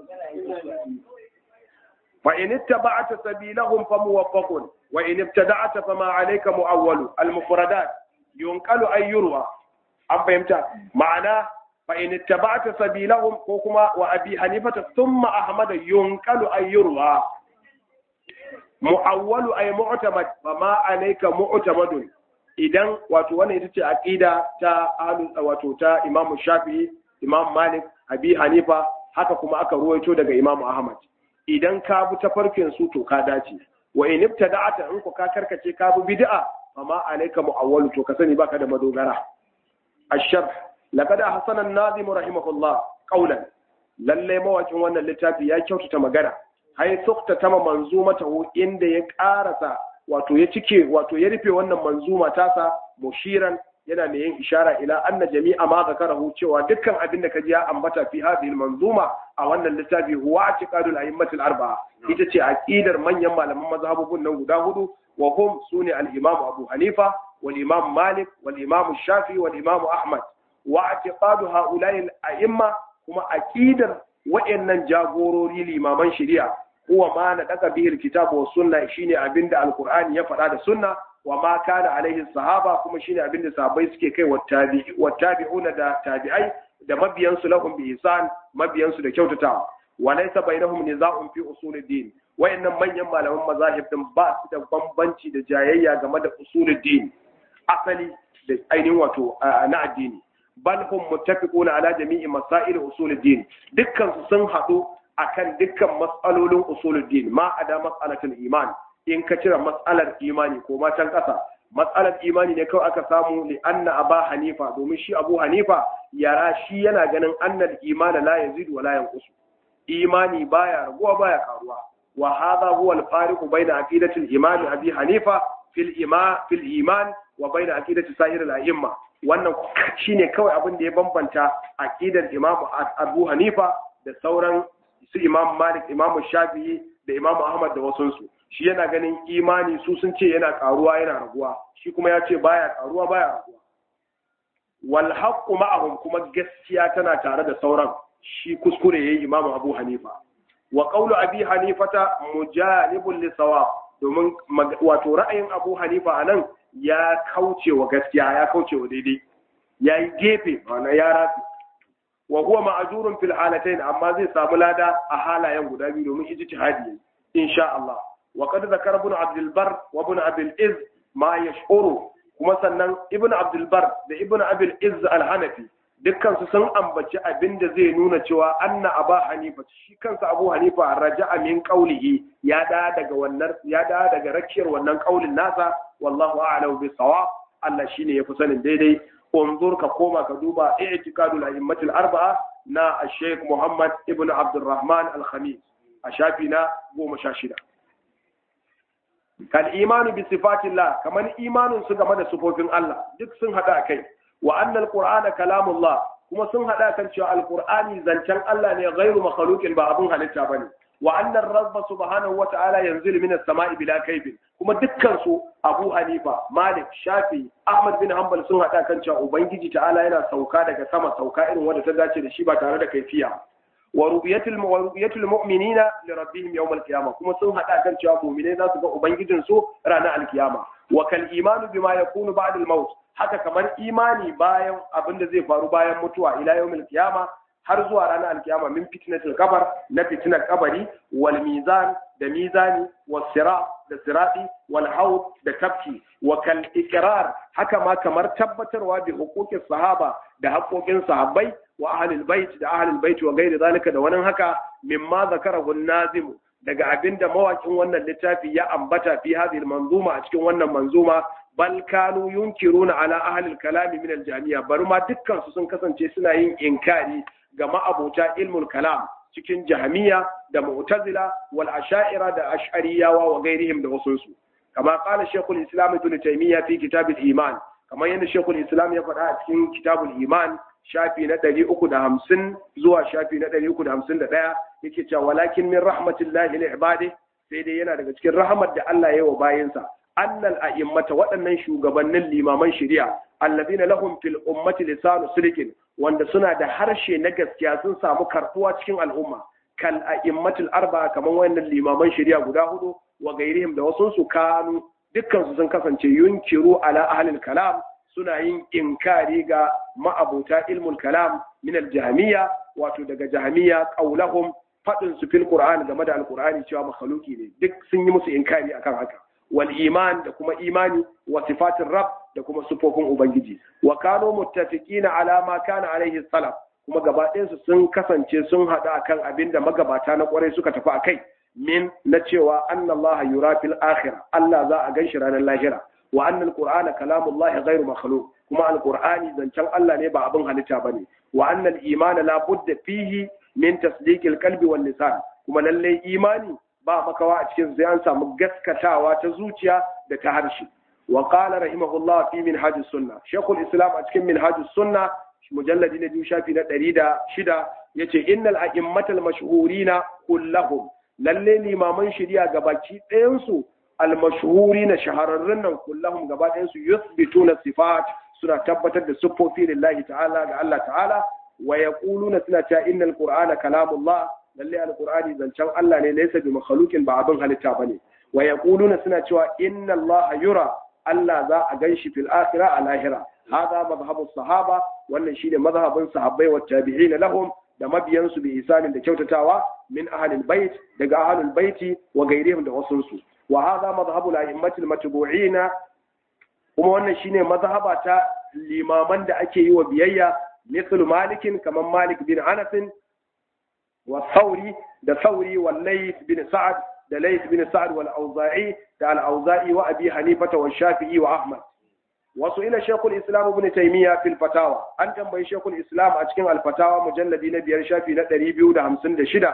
fa in ittaba'ta sabilahum famuwaffaqun wa in ibtada'ta fama alayka mu'awwalu al-mufradat yunqalu ay yurwa an fahimta ma'ana fa in ittaba'ta sabilahum ko kuma wa abi hanifata thumma ahmad yunqalu ay yurwa mu'awwalu ay mu'tamad fama alayka mu'tamadun idan wato wannan ita ce aqida ta wato ta Imam Shafi'i, Imam Malik, Abi Hanifa haka kuma aka ruwaito daga Imam Ahmad idan ka bi tafarkin su to ka dace wa in ibtada'ata in ku ka karkace ka bi bid'a amma alayka mu'awwalu to ka sani baka da madogara ash-sharh laqad ahsana an-nazim rahimahullah qawlan lalle mawakin wannan littafi ya kyautata magana hay sukta tama manzumatahu inda ya karasa wato ya cike wato ya rufe wannan manzuma tasa mushiran yana mai yin ishara ila anna jami'a ma zakarahu cewa dukkan abin da kaji ya ambata fi hadhihi manzuma a wannan littafi huwa i'tiqadul a'immatul arba'a ita ce aqidar manyan malaman mazhabubun nan guda hudu wa hum sune al-imam Abu Hanifa wal imam Malik wal imam Shafi wal imam Ahmad wa i'tiqadu ha'ula'i al-a'imma kuma aqidar wa'annan jagorori limaman shari'a huwa ma na daga bihir kitabu wa sunna shine abinda alqur'ani ya faɗa da sunna wa ma kana alaihi sahaba kuma shine abinda sahabbai suke kai wa tabi'una da tabi'ai da mabiyansu lahum bi ihsan mabiyansu da kyautatawa wa laysa bainahum niza'un fi usuluddin wayannan manyan malaman mazahib din ba su da bambanci da jayayya game da usuluddin asali da ainihin wato na addini bal hum muttafiquna ala jami'i masail usuluddin dukkan su sun haɗu akan dukkan mas'alolin usuluddin ma ada mas'alatul iman in ka cire mas'alar imani ko ma can kasa mas'alar imani ne kawai aka samu li anna aba hanifa domin shi abu hanifa yara shi yana ganin annal imana la yazidu wa la yanqusu imani baya raguwa baya karuwa wa hadha huwa al-fariqu bayna aqidatil imam abi hanifa fil iman wa bayna aqidati sa'ir al-a'imma wannan shine kawai abin da ya bambanta aqidar imam abu hanifa da sauran su imam malik imam shafi'i da imam ahmad da wasunsu shi yana ganin imani su sun ce yana karuwa yana raguwa shi kuma ya ce baya karuwa baya raguwa wal haqqu ma'ahum kuma gaskiya tana tare da sauran shi kuskure yayi imam abu hanifa wa qawlu abi hanifata mujalibun lisawab domin wato ra'ayin abu hanifa anan ya kauce wa gaskiya ya kauce wa daidai yayi gefe wannan ya rafi wa huwa ma'jurun fil halatayn amma zai samu lada a halayen guda biyu domin ijtihadi insha Allah wa qad zakara ibn Abdul Barr wa ibn Abil Izz ma yash'uru kuma sannan ibn Abdul Barr da ibn Abil Izz al-Hanafi dukkan su sun ambaci abinda zai nuna cewa anna Aba Hanifa shi kansa Abu Hanifa raja'a min qawlihi ya da daga rakiyar wannan kaulin nasa wallahu a'lamu bis-sawab Allah shine yafi sanin daidai unzur ka koma ka duba i'tiqadul a'immatul arba'a na Sheikh Muhammad ibn Abdurrahman al-Khamis a shafi na 16 kal imanu bi sifatillah kaman imanun su game da sifofin Allah duk sun hada kai wa anna al-qur'ana kalamullah kuma sun hada kan cewa al-qur'ani zancen Allah ne ghairu makhluqin ba abun halitta bane wa anna ar-rabb subhanahu wa ta'ala yanzilu minas sama'i bila kayfin kuma dukkan su Abu Hanifa Malik Shafi Ahmad bin Hanbal sun hada kan cewa ubangiji ta'ala yana sauka daga sama sauka irin wanda ta dace da shi ba tare da kaifiya wa ru'yatul mu'minina li rabbihim yawm al-qiyamah kuma sun hada kan cewa mu'minai za su ga ubangijin su ranar al-qiyama wa kal imanu bima yakunu ba'da al-maut haka kamar imani bayan abin da zai faru bayan mutuwa ila yawm al-qiyama har zuwa ranar alkiyama min fitnatul kabar na fitnar kabari wal mizan da mizani was sira da sirati wal haud da tafki wa kal ikrar haka ma kamar tabbatarwa bi huquqis sahaba da haƙoƙin sahabbai wa ahlul bait da ahlul bait wa gairi zalika da wannan haka mimma zakarahu an-nazim daga abinda mawakin wannan littafi ya ambata fi hadhihi manzuma a cikin wannan manzuma bal kanu yunkiruna ala ahli al-kalam min al-jami'a bari ma dukkan su sun kasance suna yin inkari ga ma'abota ilmul kalam cikin jahmiya da mu'tazila wal asha'ira da ash'ariyawa wa gairihim da wasu su kama qala shaykhul islam ibn taymiyyah fi kitab al-iman kamar yadda shaykhul islam ya faɗa a cikin kitabul iman shafi na 350 zuwa shafi na 351 yake cewa walakin min rahmatillahi li ibadihi sai dai yana daga cikin rahmat da Allah ya yi wa bayinsa annal a'immata waɗannan shugabannin limaman shari'a alladhina lahum fil ummati lisanu sidqin wanda suna da harshe na gaskiya sun samu karbuwa cikin al'umma kal a'immatul arba'a kaman wayannan limaman shari'a guda hudu wa gairihim da wasu su kanu dukkan su sun kasance yunkiru ala ahlil kalam suna yin inkari ga ma'abuta ilmul kalam min al-jahmiyya wato daga jahmiyya qaulahum fadin su fil qur'an game da al-qur'ani cewa makhluki ne duk sun yi musu inkari akan haka wal iman da kuma imani wa sifatir rabb da kuma sifofin ubangiji wa kanu muttafiqina ala ma kana alaihi salaf kuma gaba su sun kasance sun hada akan abinda magabata na kwarai suka tafi akai min na cewa anna allaha yura fil akhirah Allah za a ganshi ranar lahira wa anna al-qur'ana kalamullahi ghairu makhluq kuma al-qur'ani zancen Allah ne ba abin halitta bane wa anna al-imana la budda fihi min tasdiqil qalbi wan lisan kuma lalle imani ba makawa a cikin sai an samu gaskatawa ta zuciya da ta harshe wa qala rahimahullah fi minhaj as-sunnah shaykhul islam a cikin minhaj as-sunnah mujalladi na 2 shafi na 106 yace innal a'immatal mashhurina kullahum lalle limaman shari'a gabaki ɗayan su al-mashhurina shahararrun nan kullahum gaba ɗayan su yuthbituna sifat suna tabbatar da siffofi lillahi ta'ala ga Allah ta'ala wa yaquluna suna cewa innal qur'ana kalamullah lalle alqur'ani zancen Allah ne laysa bi makhluqin ba abin halitta bane wa yaquluna suna cewa inna Allah yura Allah za a ganshi fil akhirah al ahira hada madhhabu sahaba wannan shine mazhabin sahabbai wa tabi'in lahum da mabiyan su bi isanin da kyautatawa min ahlil bait daga ahlul baiti wa gairihim da wasun su wa hada madhhabu al a'immatil matbu'ina kuma wannan shine mazhaba ta limaman da ake yi wa biyayya مثل مالك كمان مالك بن أنس والثوري ده ثوري والليث بن سعد ده ليث بن سعد والأوزاعي ده الأوزاعي وأبي حنيفة والشافعي وأحمد وسئل شيخ الإسلام ابن تيمية في الفتاوى أنت بي شيخ الإسلام أتكلم الفتاوى مجلد نبي الشافعي نتري بيو ده 56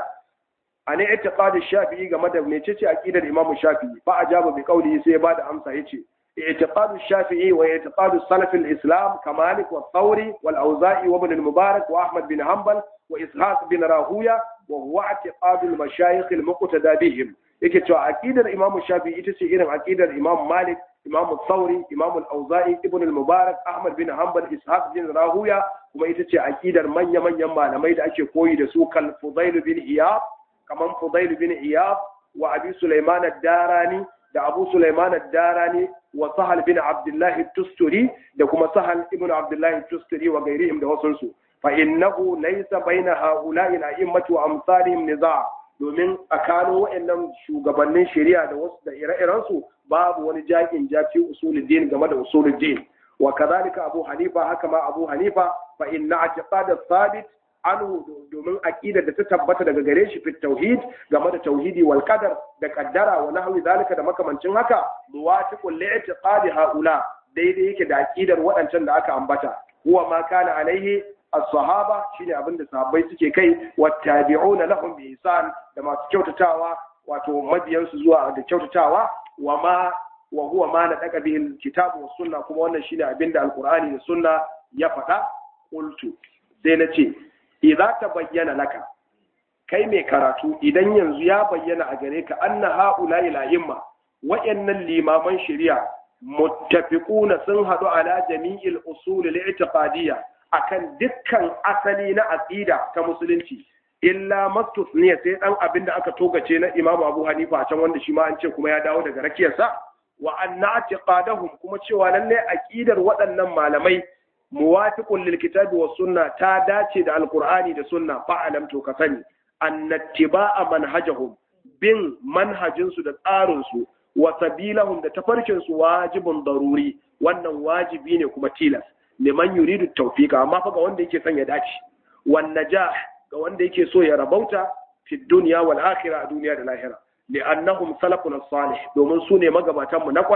عن اعتقاد الشافعي كما ده نيتشي أكيد الإمام الشافعي فأجاب بقوله سيباد أمسا يتشي اعتقاد الشافعي واعتقاد السلف الإسلام كمالك والثوري والأوزاعي وابن المبارك وأحمد بن حنبل وإسحاق بن راهوية وهو اعتقاد المشايخ المقتدى بهم yake cewa aqidar Imam Shafi'i ita ce irin aqidar Imam Malik, Imam Thawri, Imam Al-Auza'i, Ibn al-Mubarak, Ahmad bin Hanbal, Ishaq bin Rahuya kuma ita ce aqidar manya-manyan malamai da ake koyi da su kal Fudail bin Iyad, kaman Fudail bin Iyad wa Abi Sulaiman ad-Darani da Abu Sulaiman ad-Darani wa Sahal bin Abdullah at-Tusturi da kuma Sahal ibn Abdullah at-Tusturi wa gairihim da wasunsu fa innahu laysa baina ha'ula'i al-a'immati wa amsalihim niza' domin tsakanin waɗannan shugabannin shari'a da wasu da ire-irensu babu wani jakin jafi usuluddin game da usuluddin wa kadhalika Abu Hanifa haka ma Abu Hanifa fa inna i'tiqad as-sabit anhu domin aqidar da ta tabbata daga gare shi fit tauhid game da tauhidi wal qadar da qaddara wa nahwi zalika da makamancin haka muwafiqul li'tiqadi haula daidai yake da aqidar waɗancan da aka ambata huwa ma kana alaihi as-sahaba shine abinda sahabbai suke kai wattabi'una lahum bi ihsan da masu kyautatawa wato mabiyan su zuwa da kyautatawa wa huwa ma na daga bihi kitabu was sunna kuma wannan shine abinda alqur'ani da sunna ya faɗa qultu sai na ce idza tabayyana laka kai mai karatu idan yanzu ya bayyana a gare ka anna haula'i la'imma wa'annan limaman shari'a muttafiquna sun hadu ala jami'il usul al-i'tiqadiyya akan dukkan asali na aqida ta musulunci illa mastusniya sai dan abin da aka togace na Imam Abu Hanifa a can wanda shi ma an ce kuma ya dawo daga rakiyarsa wa anna i'tiqadahum kuma cewa lalle aqidar waɗannan malamai muwafiqun lil kitabi was sunna ta dace da alqur'ani da sunna fa'alam to ka sani annattiba'a manhajahum bin manhajin su da tsarin su wa sabilahum da tafarkin su wajibun daruri wannan wajibi ne kuma tilas liman yuridu tawfiqa amma fa ga wanda yake son ya dace wan najah ga wanda yake so ya rabauta fi dunya wal akhirah a duniya da lahira li'annahum salafun salih domin su ne magabatan mu na kwarai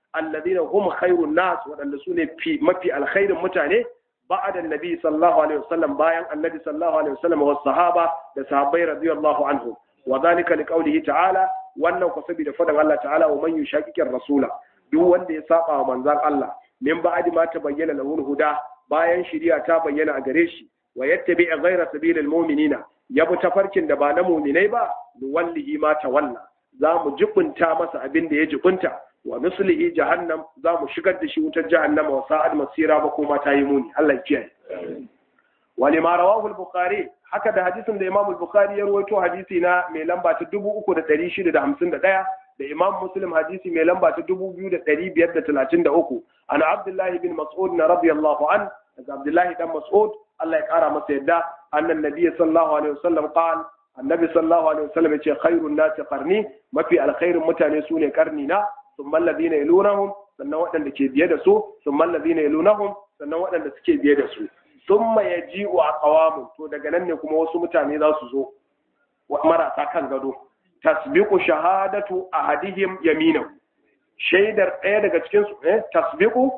alladhina hum khairun nas wadanda sune mafi alkhairin mutane ba'da annabi sallallahu alaihi wasallam bayan annabi sallallahu alaihi wasallam was sahaba da sahabbai radiyallahu anhum wa dhalika liqawlihi ta'ala wannan ku saboda fadan Allah ta'ala wa man yushaqiqir rasula duk wanda ya saba wa manzon Allah min ba'di ma tabayyana lahu huda bayan shari'a ta bayyana a gare shi wa yattabi ghayra sabilil mu'minina yabi tafarkin da ba na mu'minai ba wallahi ma tawalla za mu jibunta masa abin da ya jibunta wa mislihi jahannam za mu shigar da shi wutar jahannama wa sa'ad masira ba kuma ta yi muni Allah ya kiyaye wa lima rawahu al-bukhari haka da hadisin da Imam al-Bukhari ya rawaito hadisi na mai lamba ta 3651 da Imam Muslim hadisi mai lamba ta 2533 ana Abdullah bin Mas'ud radiyallahu an daga Abdullah dan Mas'ud Allah ya kara masa yadda annan nabi sallallahu alaihi wasallam qala annabi sallallahu alaihi wasallam yace khairun nasi qarni mafi alkhairin mutane sune karni na thumma alladhina yalunahum sannan waɗanda ke biye da su thumma alladhina yalunahum sannan waɗanda suke biye da su thumma yaji'u aqwamun to daga nan ne kuma wasu mutane za su zo marasa kan gado tasbiqu shahadatu ahadihim yaminahu shaidar ɗaya daga cikin su tasbiqu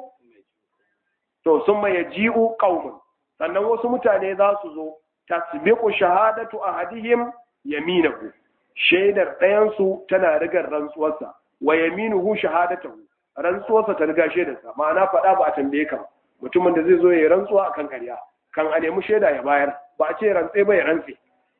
to thumma yaji'u qaumun sannan wasu mutane za su zo tasbiqu shahadatu ahadihim yaminahu shaidar ɗayan su tana rigar rantsuwarsa wa yaminuhu shahadatuhu rantsuwarsa ta riga shaidarsa ma'ana faɗa ba a tambaye ka mutumin da zai zo ya rantsuwa akan ƙarya kan a nemi shaida ya bayar ba a ce rantse ba ya rantse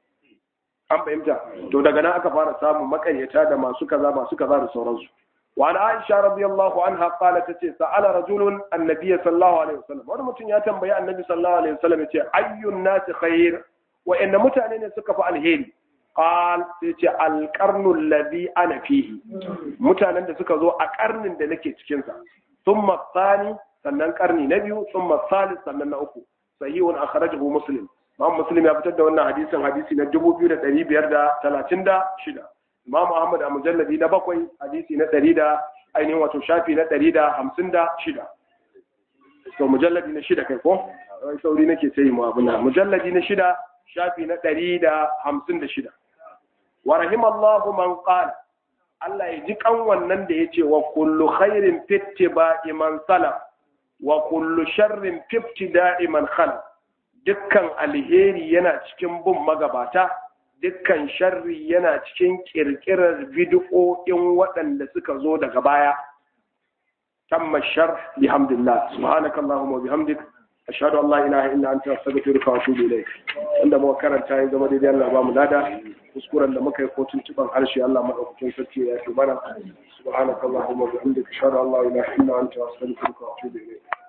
an fahimta to daga nan aka fara samun makaryata da masu kaza da sauransu wa an Aisha radiyallahu anha qalat tace sa'ala rajulun annabiyya sallallahu alaihi wasallam wani mutum ya tambayi annabi sallallahu alaihi wasallam yace ayyun nasi khair wa inna mutane ne suka fi alheri qal sai ce alqarnu alladhi ana fihi mutanen da suka zo a karnin da nake cikin sa thumma thani sannan karni na biyu thumma thalith sannan na uku sahihun akhrajahu muslim Imam Muslim ya fitar da wannan hadisi na 2536 Imam Ahmad a mujalladi na 7 hadisi na 100 da ainihin wato shafi na 156 to mujalladi na 6 kai ko sauri nake sai mu abuna mujalladi na 6 shafi na 156 wa rahimallahu man qala Allah ya ji kan wannan da yace wa kullu khairin fittiba'i man salaf wa kullu sharrin fibtida'i man khalaf dukkan alheri yana cikin bin magabata dukkan sharri yana cikin kirkirar bid'o'in waɗanda suka zo daga baya tamma shar bihamdillah subhanakallahumma wa bihamdik ashhadu an la ilaha illa anta astaghfiruka wa atubu ilayk inda mu karanta ya zama daidai Allah ba mu lada kuskuren da muka yi ko tuntuban harshe Allah madaukakin sarki ya yi bana subhanakallahumma wa bihamdik ashhadu an la ilaha illa anta astaghfiruka wa atubu ilayk